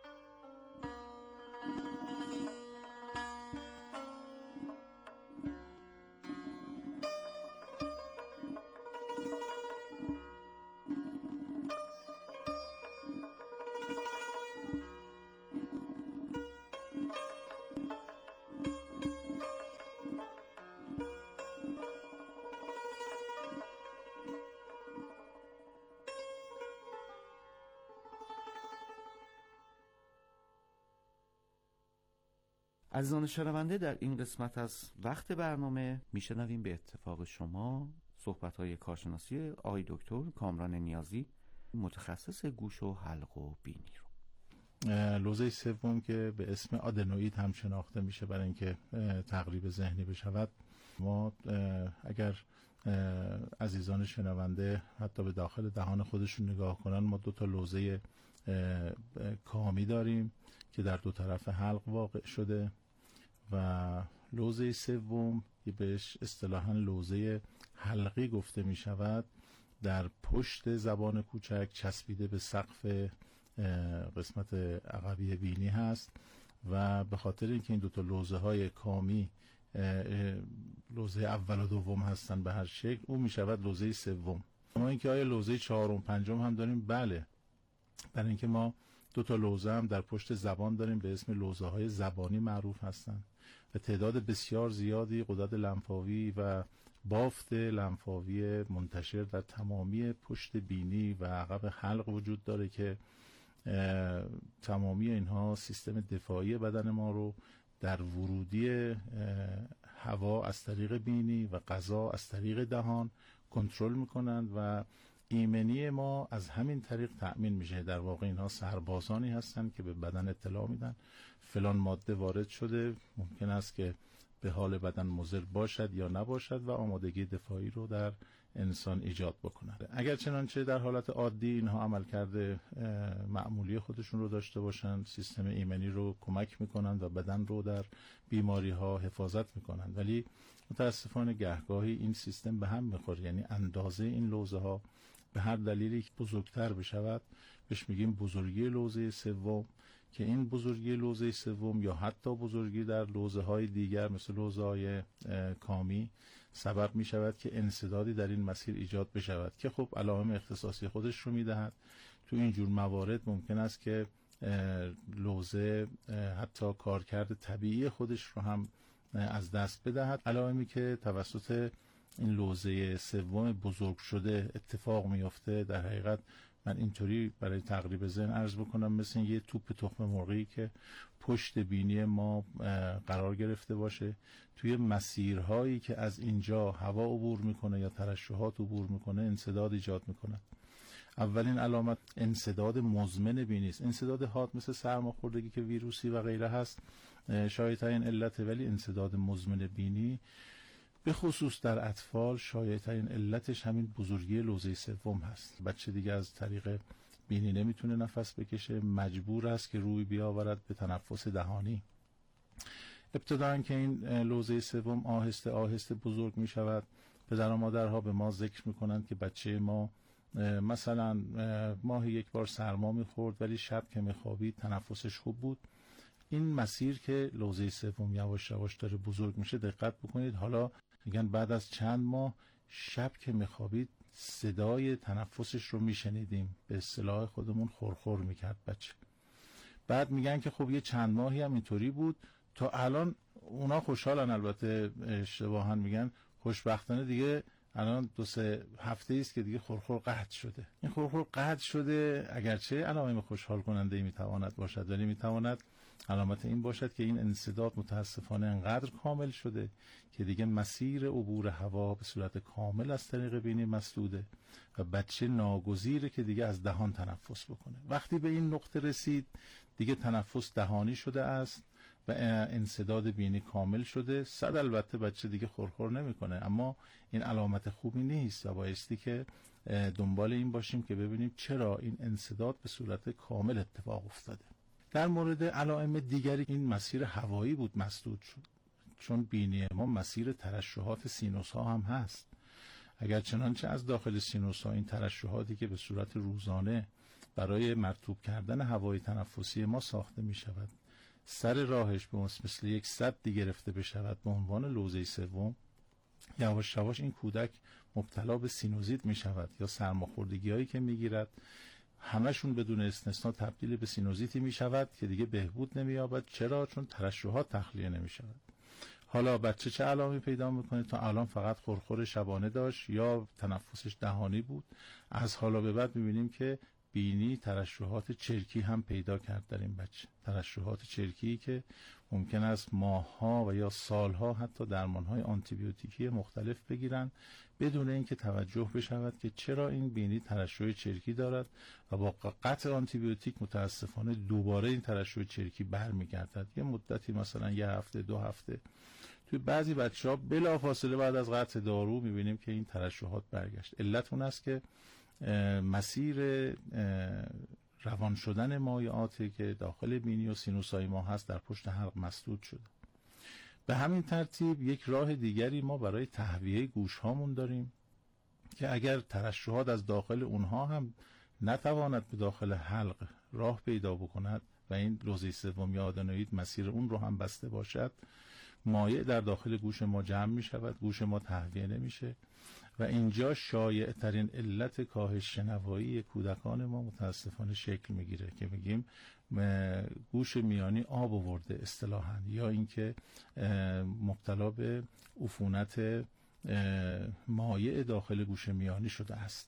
Speaker 19: عزیزان شنونده، در این قسمت از وقت برنامه میشنویم به اتفاق شما صحبت‌های کارشناسی آقای دکتر کامران نیازی، متخصص گوش و حلق و بینی رو.
Speaker 6: لوزه سوم که به اسم آدنوئید هم شناخته میشه برای اینکه تقریب ذهنی بشود، ما اگر عزیزان شنونده حتی به داخل دهان خودشون نگاه کنن، ما دو تا لوزه کامی داریم که در دو طرف حلق واقع شده و لوزه سوم که بهش اصطلاحاً لوزه حلقی گفته می شود در پشت زبان کوچک چسبیده به سقف قسمت عقبی بینی هست و به خاطر اینکه این دو تا لوزه های کامی لوزه اول و دوم هستن به هر شکل، اون می شود لوزه سوم. اما اینکه آیا لوزه چهارم پنجم هم داریم؟ بله، برای اینکه ما دو تا لوزه هم در پشت زبان داریم به اسم لوزه های زبانی معروف هستند و تعداد بسیار زیادی غدد لنفاوی و بافت لنفاوی منتشر در تمامی پشت بینی و عقب حلق وجود داره که تمامی اینها سیستم دفاعی بدن ما رو در ورودی هوا از طریق بینی و غذا از طریق دهان کنترل میکنند و ایمنی ما از همین طریق تأمین میشه. در واقع اینها سربازانی هستند که به بدن اطلاع میدن فلان ماده وارد شده، ممکن است که به حال بدن مضر باشد یا نباشد و آمادگی دفاعی رو در انسان ایجاد بکنند. اگر چنانچه در حالت عادی اینها عمل کرده معمولی خودشون رو داشته باشند، سیستم ایمنی رو کمک میکنند و بدن رو در بیماری ها حفاظت میکنند، ولی متاسفانه گهگاهی این سیستم به هم میخوره، یعنی اندازه این لوزه ها به هر دلیلی بزرگتر بشود، بهش میگیم بزرگی لوزه سوم،
Speaker 20: که این بزرگی لوزه سوم یا حتی بزرگی در لوزه های دیگر مثل لوزه های کامی سبب می شود که انسدادی در این مسیر ایجاد بشود که خب علائم اختصاصی خودش رو می دهد. تو این جور موارد ممکن است که لوزه حتی کارکرد طبیعی خودش رو هم از دست بدهد. علائمی که توسط این لوزه سوم بزرگ شده اتفاق میفته در حقیقت من اینطوری برای تقریب ذهن عرض بکنم مثل یه توپ تخم مرغی که پشت بینی ما قرار گرفته باشه، توی مسیرهایی که از اینجا هوا عبور میکنه یا ترشحات عبور میکنه انسداد ایجاد میکنه. اولین علامت انسداد مزمن بینی است. انسداد حاد مثل سرماخوردگی که ویروسی و غیره هست شایع‌ترین علته، ولی انسداد مزمن بینی به خصوص در اطفال شایع‌ترین علتش همین بزرگی لوزه سوم هست. بچه دیگه از طریق بینی نمیتونه نفس بکشه، مجبور است که روی بیاورد به تنفس دهانی. ابتداً که این لوزه سوم آهسته آهسته بزرگ می شود، پدر و مادرها به ما ذکر میکنند که بچه ما مثلا ماهی یک بار سرما میخورد ولی شب که میخوابید تنفسش خوب بود. این مسیر که لوزه سوم یواش یواش داره بزرگ میشه دقت بکنید، حالا میگن بعد از چند ماه شب که میخوابید صدای تنفسش رو میشنیدیم، به اصطلاح خودمون خورخور میکرد بچه. بعد میگن که خب یه چند ماهی هم اینطوری بود تا الان. اونا خوشحالن، البته اشتباهن میگن خوشبختانه دیگه الان دو سه هفته است که دیگه خورخور قطع شده. این خورخور قطع شده اگرچه علائم خوشحال کننده میتواند باشد، ولی میتواند علامت این باشد که این انسداد متاسفانه انقدر کامل شده که دیگه مسیر عبور هوا به صورت کامل از طریق بینی مسدوده و بچه ناگزیره که دیگه از دهان تنفس بکنه. وقتی به این نقطه رسید دیگه تنفس دهانی شده است و انسداد بینی کامل شده. صد البته بچه دیگه خورخور نمیکنه، اما این علامت خوبی نیست و بایستی که دنبال این باشیم که ببینیم چرا این انسداد به صورت کامل اتفاق افتاده. در مورد علائم دیگری این مسیر هوایی بود مسدود شد، چون بینی ما مسیر ترشحات سینوس ها هم هست. اگر چنانچه از داخل سینوس ها این ترشحاتی که به صورت روزانه برای مرطوب کردن هوای تنفسی ما ساخته می شود سر راهش به مثل یک سدی گرفته بشود به عنوان لوزه سوم، یواش یواش این کودک مبتلا به سینوزیت می شود یا سرماخوردگی هایی که می گیرد همشون بدون استثنا تبدیل به سینوزیتی می شود که دیگه بهبود نمی یابد. چرا؟ چون ترشحات تخلیه نمی شود. حالا بچه چه علامی پیدا میکنه؟ تا الان فقط خورخور شبانه داشت یا تنفسش دهانی بود. از حالا به بعد میبینیم که بینی ترشحات چرکی هم پیدا کرد در این بچه. ترشحات چرکی که ممکن است ماه‌ها و یا سالها حتی درمان‌های آنتیبیوتیکی مختلف بگیرن بدون اینکه توجه بشود که چرا این بینی ترشح چرکی دارد و با قطع آنتیبیوتیک متاسفانه دوباره این ترشح چرکی برمیگردد. یه مدتی مثلا یه هفته دو هفته توی بعضی بچه‌ها بلافاصله بعد از قطع دارو می‌بینیم که این ترشحات برگشت. علت اون است که مسیر روان شدن مایعاتی که داخل بینی و سینوسای ما هست در پشت حلق مسدود شده. به همین ترتیب یک راه دیگری ما برای تهویه گوش هامون داریم که اگر ترشحات از داخل اونها هم نتواند به داخل حلق راه پیدا بکند و این لوزه سوم یا آدنوئید مسیر اون رو هم بسته باشد، مایع در داخل گوش ما جمع می شود، گوش ما تهویه نمیشه و اینجا شایع ترین علت کاهش شنوایی کودکان ما متاسفانه شکل میگیره که میگیم گوش میانی آب آورده اصطلاحاً، یا اینکه مبتلا به عفونت مایع داخل گوش میانی شده است.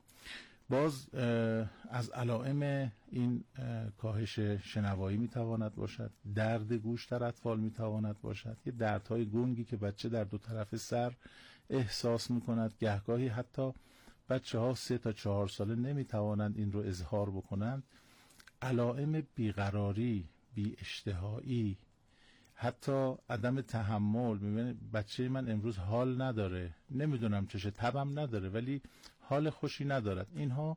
Speaker 20: باز از علائم این کاهش شنوایی میتواند باشد درد گوش در اطفال میتواند باشد، یه دردهای گنگی که بچه در دو طرف سر احساس میکند. گهگاهی حتی بچه ها سه تا چهار ساله نمیتوانند این رو اظهار بکنند. علائم بیقراری، بی اشتهایی، حتی عدم تحمل. میبینید بچه من امروز حال نداره، نمیدونم چشه، تبم نداره ولی حال خوشی ندارد. اینها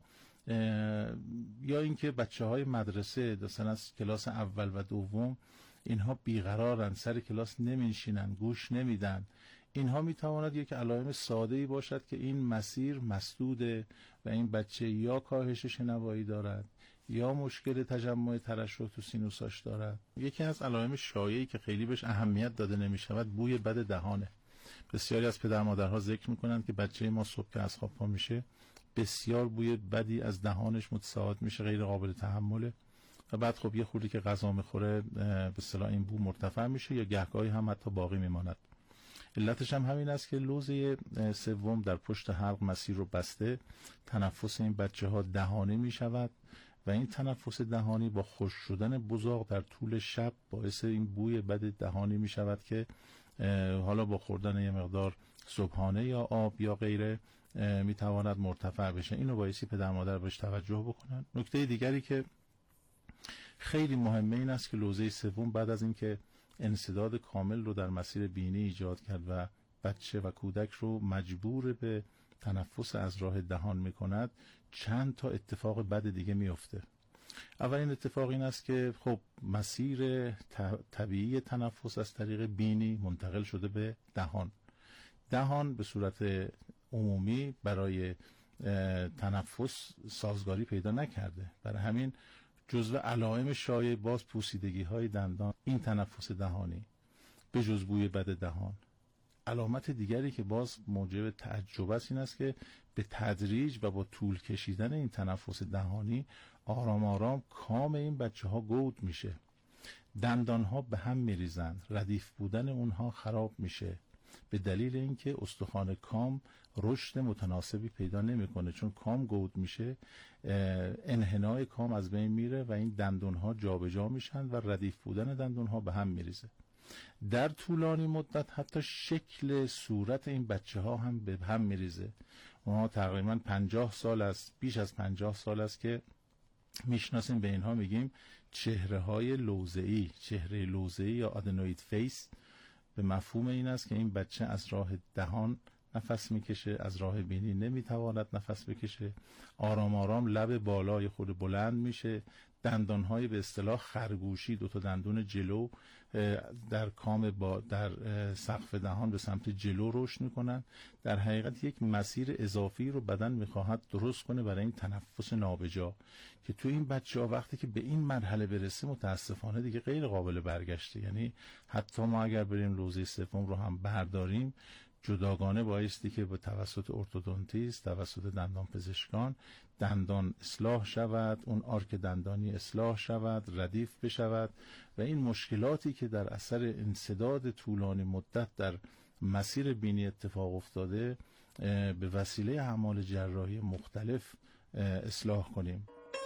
Speaker 20: یا اینکه بچه های مدرسه مثلا از کلاس اول و دوم اینها بیقرارن، سر کلاس نمیشینن، گوش نمیدن. اینها میتواند یک علائم ساده‌ای باشد که این مسیر مسدوده و این بچه یا کاهش شنوایی دارد یا مشکل تجمع ترشح تو سینوساش دارد. یکی از علائم شایعی که خیلی بهش اهمیت داده نمی‌شود بوی بد دهانه. بسیاری از پدر مادرها ذکر میکنند که بچه ما صبح که از خواب پا میشه بسیار بوی بدی از دهانش متصاعد میشه، غیر قابل تحمله و بعد خب یه خوردی که غذا میخوره به اصطلاح این بو مرتفع میشه یا گهگاهی هم حتی باقی میماند. علتش هم همین است که لوزه سوم در پشت حلق مسیر رو بسته، تنفس این بچه ها دهانی میشود و این تنفس دهانی با خشک شدن بزاق در طول شب باعث این بوی بد دهانی میشود که حالا با خوردن یه مقدار صبحانه یا آب یا غیره میتواند مرتفع بشه. اینو بایستی پدر مادر بهش توجه بکنن. نکته دیگری که خیلی مهمه این است که لوزه سوم بعد از اینکه انسداد کامل رو در مسیر بینی ایجاد کرد و بچه و کودک رو مجبور به تنفس از راه دهان میکند، چند تا اتفاق بد دیگه میفته. اولین اتفاق این است که خب مسیر طبیعی تنفس از طریق بینی منتقل شده به دهان. دهان به صورت عمومی برای تنفس سازگاری پیدا نکرده، برای همین جزو علائم شایع باز پوسیدگی های دندان، این تنفس دهانی به جز بوی بد دهان. علامت دیگری که باز موجب تعجب است این است که به تدریج و با طول کشیدن این تنفس دهانی آرام آرام کام این بچه ها گود میشه، دندان ها به هم میریزند، ردیف بودن اونها خراب میشه به دلیل اینکه استخوان کام رشد متناسبی پیدا نمیکنه، چون کام گود میشه انحنای کام از بین میره و این دندون ها جابجا میشن و ردیف بودن دندون ها به هم میریزه. در طولانی مدت حتی شکل صورت این بچه ها هم به هم میریزه. اونها تقریبا پنجاه سال است، بیش از پنجاه سال است که میشناسیم، به اینها میگیم چهره های لوزه‌ای، چهره لوزه‌ای یا آدنوید فیس، به مفهوم این است که این بچه از راه دهان نفس میکشه، از راه بینی نمیتواند نفس بکشه، آرام آرام لب بالای خود بلند میشه، دندانهای به اصطلاح خرگوشی، دو تا دندون جلو در کام با در سقف دهان به سمت جلو رشد میکنن. در حقیقت یک مسیر اضافی رو بدن میخواهد درست کنه برای این تنفس نابجا که تو این بچه ها وقتی که به این مرحله برسه متاسفانه دیگه غیر قابل برگشته. یعنی حتی ما اگر بریم لوزه سوم رو هم برداریم جداگانه بایستی که به توسط ارتودونتیست، توسط دندان پزشکان دندان اصلاح شود، اون آرک دندانی اصلاح شود، ردیف بشود و این مشکلاتی که در اثر انسداد طولانی مدت در مسیر بینی اتفاق افتاده به وسیله اعمال جراحی مختلف اصلاح کنیم.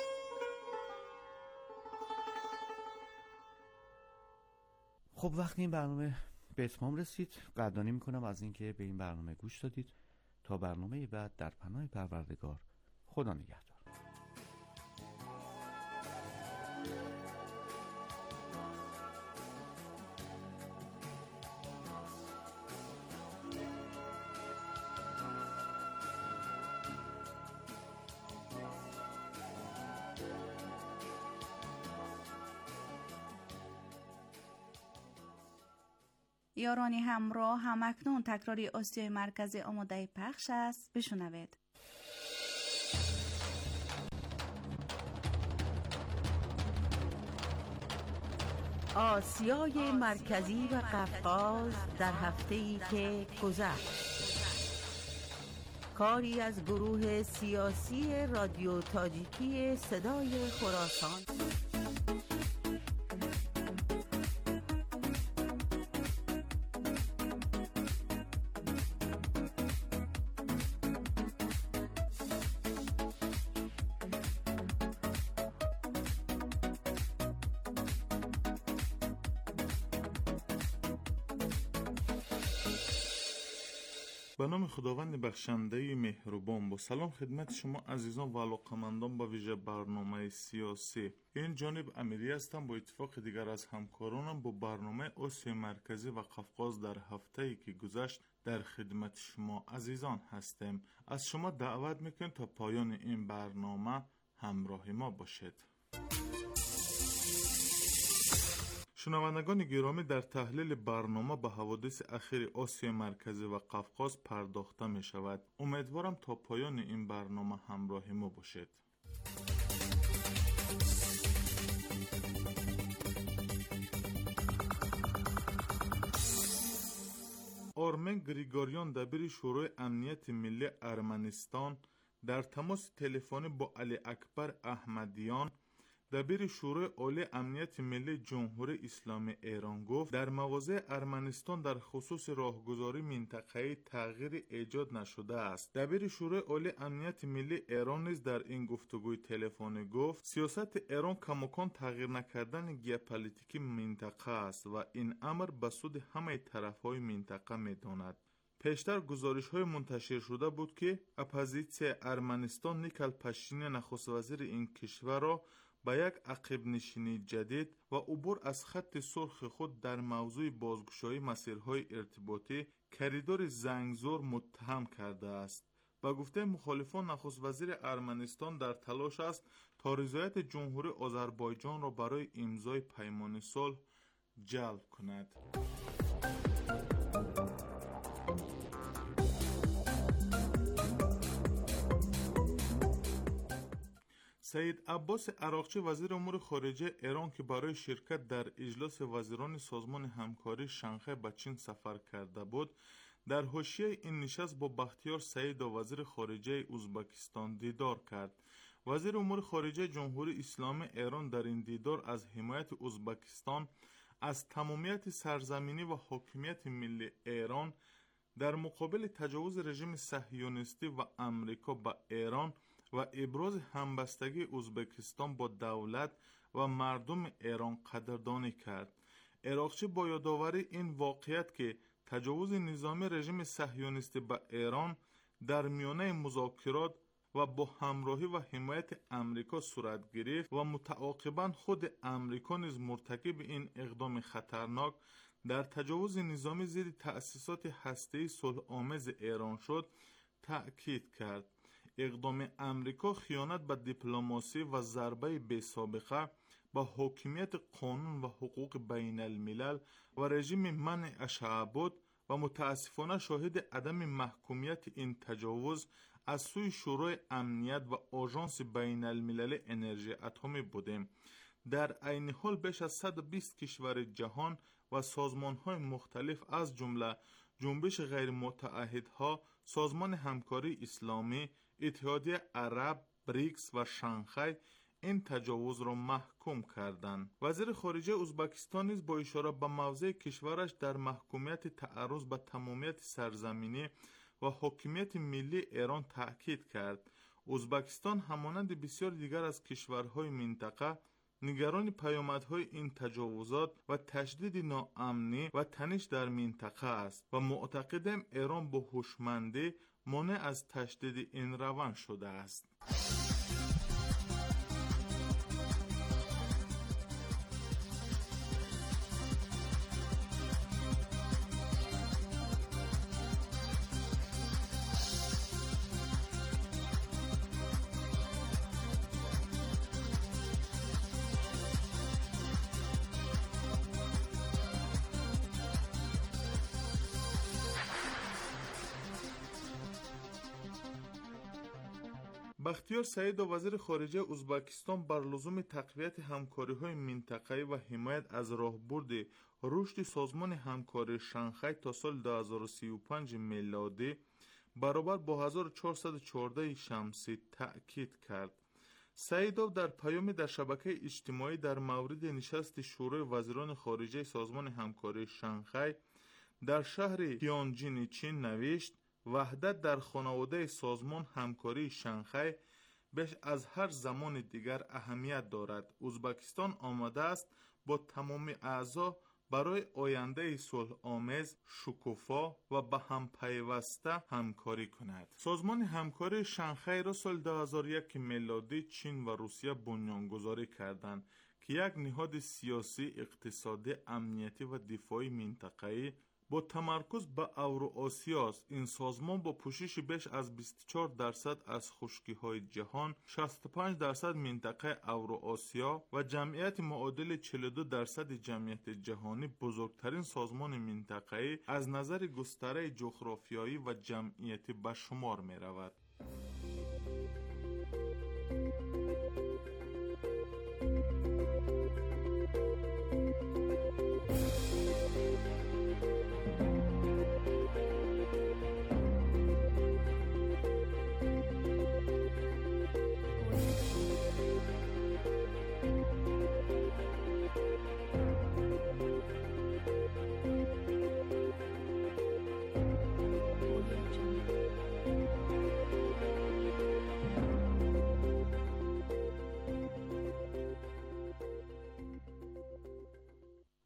Speaker 19: خب وقتی این برنامه به اتمام رسید، قدردانی میکنم از اینکه به این برنامه گوش دادید. تا برنامه بعد در پناه پروردگار، خدا نگهدار.
Speaker 1: یارانی همراه، همکنون تکراری آسیای مرکزی آماده پخش است، بشنوید.
Speaker 13: آسیای مرکزی و قفقاز در هفته‌ای که گذشت، کاری از گروه سیاسی رادیو تاجیکی صدای خراسان.
Speaker 21: به نام خداوند بخشنده مهربان، با سلام خدمت شما عزیزان و علاقمندان با ویژه برنامه سیاسی. این جانب امیری هستم، با اتفاق دیگر از همکارانم با برنامه آسیای مرکزی و قفقاز در هفته‌ای که گذشت در خدمت شما عزیزان هستیم. از شما دعوت میکنم تا پایان این برنامه همراه ما باشید. شنوندگان گرامی، در تحلیل برنامه به حوادث اخیر آسیای مرکزی و قفقاز پرداخته می شود. امیدوارم تا پایان این برنامه همراه ما باشید. آرمن گریگوریان دبیر شورای امنیت ملی ارمنستان در تماس تلفنی با علی اکبر احمدیان دبیر شورای عالی امنیت ملی جمهوری اسلامی ایران گفت در مواضع ارمنستان در خصوص راهگذاری منطقه‌ای تغییر ایجاد نشده است. دبیر شورای عالی امنیت ملی ایران نیز در این گفتگوی تلفنی گفت سیاست ایران کماکان تغییر نکردن ژئوپلیتیکی منطقه است و این امر به سود همه طرف‌های منطقه می‌داند. پیشتر گزارش های منتشر شده بود که اپوزیسیون ارمنستان نیکل پاشینیان نخست وزیر این کشور را با یک عقب نشینی جدید و عبور از خط سرخ خود در موضوع بازگشایی مسیرهای ارتباطی کریدور زنگزور متهم کرده است. با گفته مخالفان نخست وزیر ارمنستان در تلاش است تا رضایت جمهوری آذربایجان را برای امضای پیمان صلح جلب کند. سید عباس عراقچی وزیر امور خارجه ایران که برای شرکت در اجلاس وزیران سازمان همکاری شانگهای به چین سفر کرده بود در حاشیه این نشست با بختیار سعید و وزیر خارجه ازبکستان دیدار کرد. وزیر امور خارجه جمهوری اسلامی ایران در این دیدار از حمایت ازبکستان از تمامیت سرزمینی و حاکمیت ملی ایران در مقابل تجاوز رژیم صهیونیستی و امریکا به ایران و ابراز همبستگی ازبکستان با دولت و مردم ایران قدردانی کرد. عراقچی با یادآوری این واقعیت که تجاوز نظامی رژیم صهیونیستی به ایران در میانه مذاکرات و با همراهی و حمایت امریکا صورت گرفت و متعاقباً خود امریکا نیز مرتکب این اقدام خطرناک در تجاوز نظامی ضد تأسیسات هسته‌ای صلح‌آمیز ایران شد، تأکید کرد. اقدام امریکا خیانت به دیپلماسی و ضربه بی‌سابقه با حاکمیت قانون و حقوق بین الملل و رژیم منع اشعه بود و متاسفانه شاهد عدم محکومیت این تجاوز از سوی شورای امنیت و آژانس بین الملل انرژی اتمی بودیم. در عین حال بیش از صد و بیست کشور جهان و سازمان‌های مختلف از جمله جنبش غیر متعهدها، سازمان همکاری اسلامی، اتحادیه عرب، بریکس و شانگهای این تجاوز را محکوم کردند. وزیر خارجه ازبکستان نیز با اشاره به موضع کشورش در محکومیت تعرض به تمامیت سرزمینی و حاکمیت ملی ایران تأکید کرد. ازبکستان همانند بسیار دیگر از کشورهای منطقه نگران پیامدهای این تجاوزات و تشدید ناامنی و تنش در منطقه است و معتقدیم ایران با هوشمندی مانع از تشدید این روند شده است. بختیار سعید و وزیر خارجه ازبکستان بر لزوم تقویت همکاری‌های منطقه‌ای و حمایت از راهبرد رشد سازمان همکاری شانگهای تا سال دو هزار و سی و پنج میلادی برابر با هزار و چهارصد و چهارده شمسی تأکید کرد. سعیدov در پیامی در شبکه اجتماعی در مورد نشست شورای وزیران خارجه سازمان همکاری شانگهای در شهر تیانجین چین نوشت: وحدت در خانواده سازمان همکاری شانگهای بیش از هر زمان دیگر اهمیت دارد. ازبکستان آماده است با تمام اعضا برای آینده صلح آمیز، شکوفا و به هم پیوسته همکاری کند. سازمان همکاری شانگهای را سال دو هزار و یک میلادی چین و روسیه بنیانگذاری کردند که یک نهاد سیاسی، اقتصادی، امنیتی و دفاعی منطقه‌ای با تمرکز به اوراسیا است. این سازمان با پوشش بیش از بیست و چهار درصد از خشکی‌های جهان، شصت و پنج درصد منطقه اوراسیا و جمعیت معادل چهل و دو درصد جمعیت جهانی بزرگترین سازمان منطقه‌ای از نظر گستره جغرافیایی و جمعیتی به شمار می‌رود.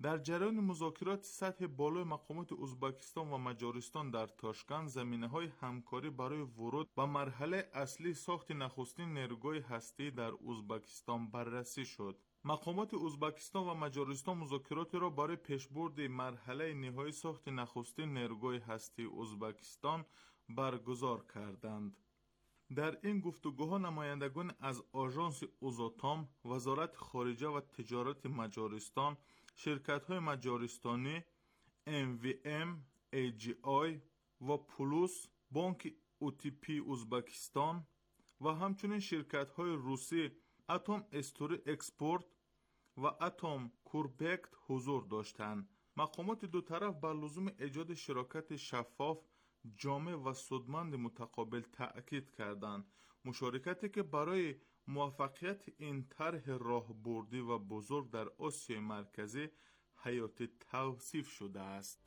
Speaker 21: در جریان مذاکرات سطح بالای مقامات ازبکستان و مجارستان در تاشکند زمینه‌های همکاری برای ورود به مرحله اصلی ساخت نخستین نیروگاه هسته‌ای در ازبکستان بررسی شد. مقامات ازبکستان و مجارستان مذاکرات را برای پیشبرد مرحله نهایی ساخت نخستین نیروگاه هسته‌ای ازبکستان برگزار کردند. در این گفتگوها نمایندگان از آژانس اوزاتام، وزارت خارجه و تجارت مجارستان، شرکت‌های مجارستانی، ام وی ام، ای جی آی و پولوس، بانک او تی پی ازبکستان و همچنین شرکت‌های روسی اتم استوری اکسپورت و اتم کوربکت حضور داشتند. مقامات دو طرف بر لزوم ایجاد شراکت شفاف، جامع و سودمند متقابل تأکید کردند. مشارکتی که برای موفقیت این طرح راهبردی و بزرگ در آسیای مرکزی حیاتی توصیف شده است.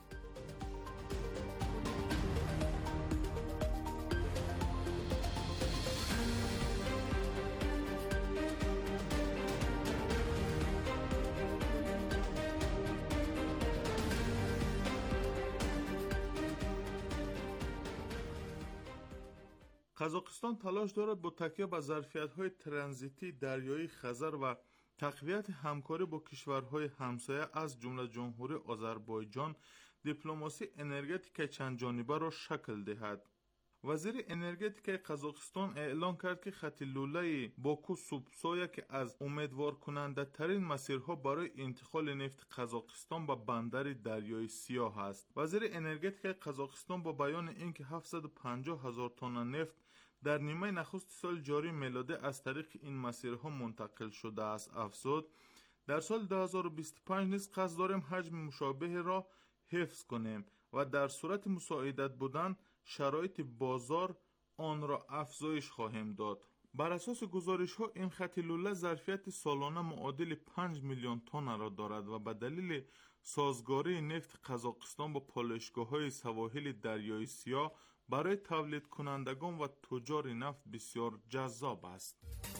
Speaker 21: قزاقستان تلاش دارد با تکیه بر ظرفیت‌های ترانزیتی دریایی خزر و تقویت همکاری با کشورهای همسایه از جمله جمهوری آذربایجان دیپلماسی انرژتیک چند جانبه را شکل دهد. وزیر انرژتیک قزاقستان اعلام کرد که خط لوله باکو سوبسو یکی از امیدوار کننده ترین مسیرها برای انتقال نفت قزاقستان به بندر دریای سیاه است. وزیر انرژتیک قزاقستان با بیان اینکه هفتصد و پنجاه هزار تن نفت در نیمه نخست سال جاری میلادی از طریق این مسیرها منتقل شده است افزود در سال دو هزار و بیست و پنج نیز قصد داریم حجم مشابه را حفظ کنیم و در صورت مساعدت بودن شرایط بازار آن را افزایش خواهیم داد. بر اساس گزارش ها این خط لوله ظرفیت سالانه معادل پنج میلیون تن را دارد و به دلیل سازگاری نفت قزاقستان با پالایشگاه های سواحل دریای سیاه برای تولید کنندگان و تجار نفت بسیار جذاب است.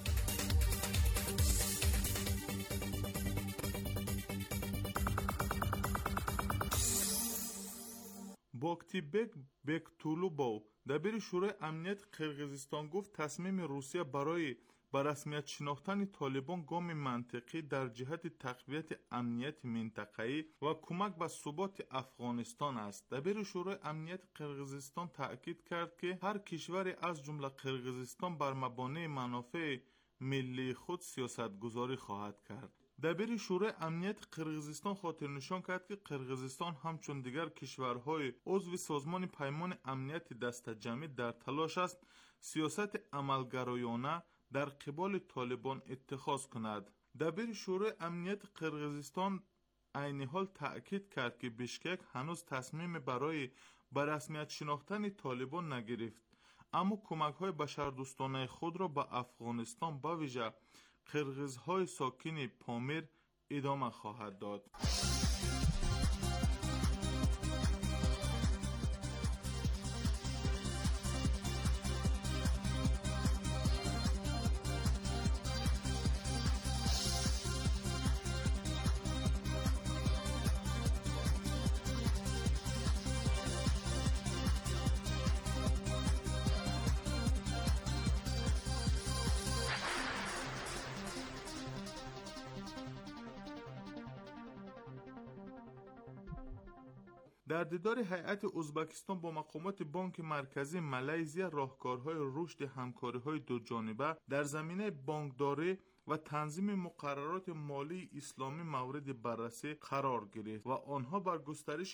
Speaker 21: باکتیبک بکتولوبو دبیر شورای امنیت قرقیزستان گفت تصمیم روسیه برای به رسمیت شناختن طالبان گام منطقی در جهت تقویت امنیت منطقه‌ای و کمک به ثبات افغانستان است. دبیر شورای امنیت قرقیزستان تأکید کرد که هر کشوری از جمله قرقیزستان بر مبانی منافع ملی خود سیاست گذاری خواهد کرد. دبیر شورای امنیت قرقیزستان خاطر نشان کرد که قرقیزستان همچون دیگر کشورهای عضو سازمان پیمان امنیت دست جمعی در تلاش است سیاست عملگرایانه در قبال طالبان اتخاذ کند. دبیر شورای امنیت قرقیزستان عین حال تأکید کرد که بشکک هنوز تصمیم برای به رسمیت شناختن طالبان نگرفت، اما کمک‌های بشردوستانه خود را به افغانستان به ویژه قرقیزهای ساکن پامیر ادامه خواهد داد. در دیدار هیئت ازبکستان با مقامات بانک مرکزی مالزی راهکارهای رشد همکاری‌های دو جانبه در زمینه بانکداری و تنظیم مقررات مالی اسلامی مورد بررسی قرار گرفت و آنها بر گسترش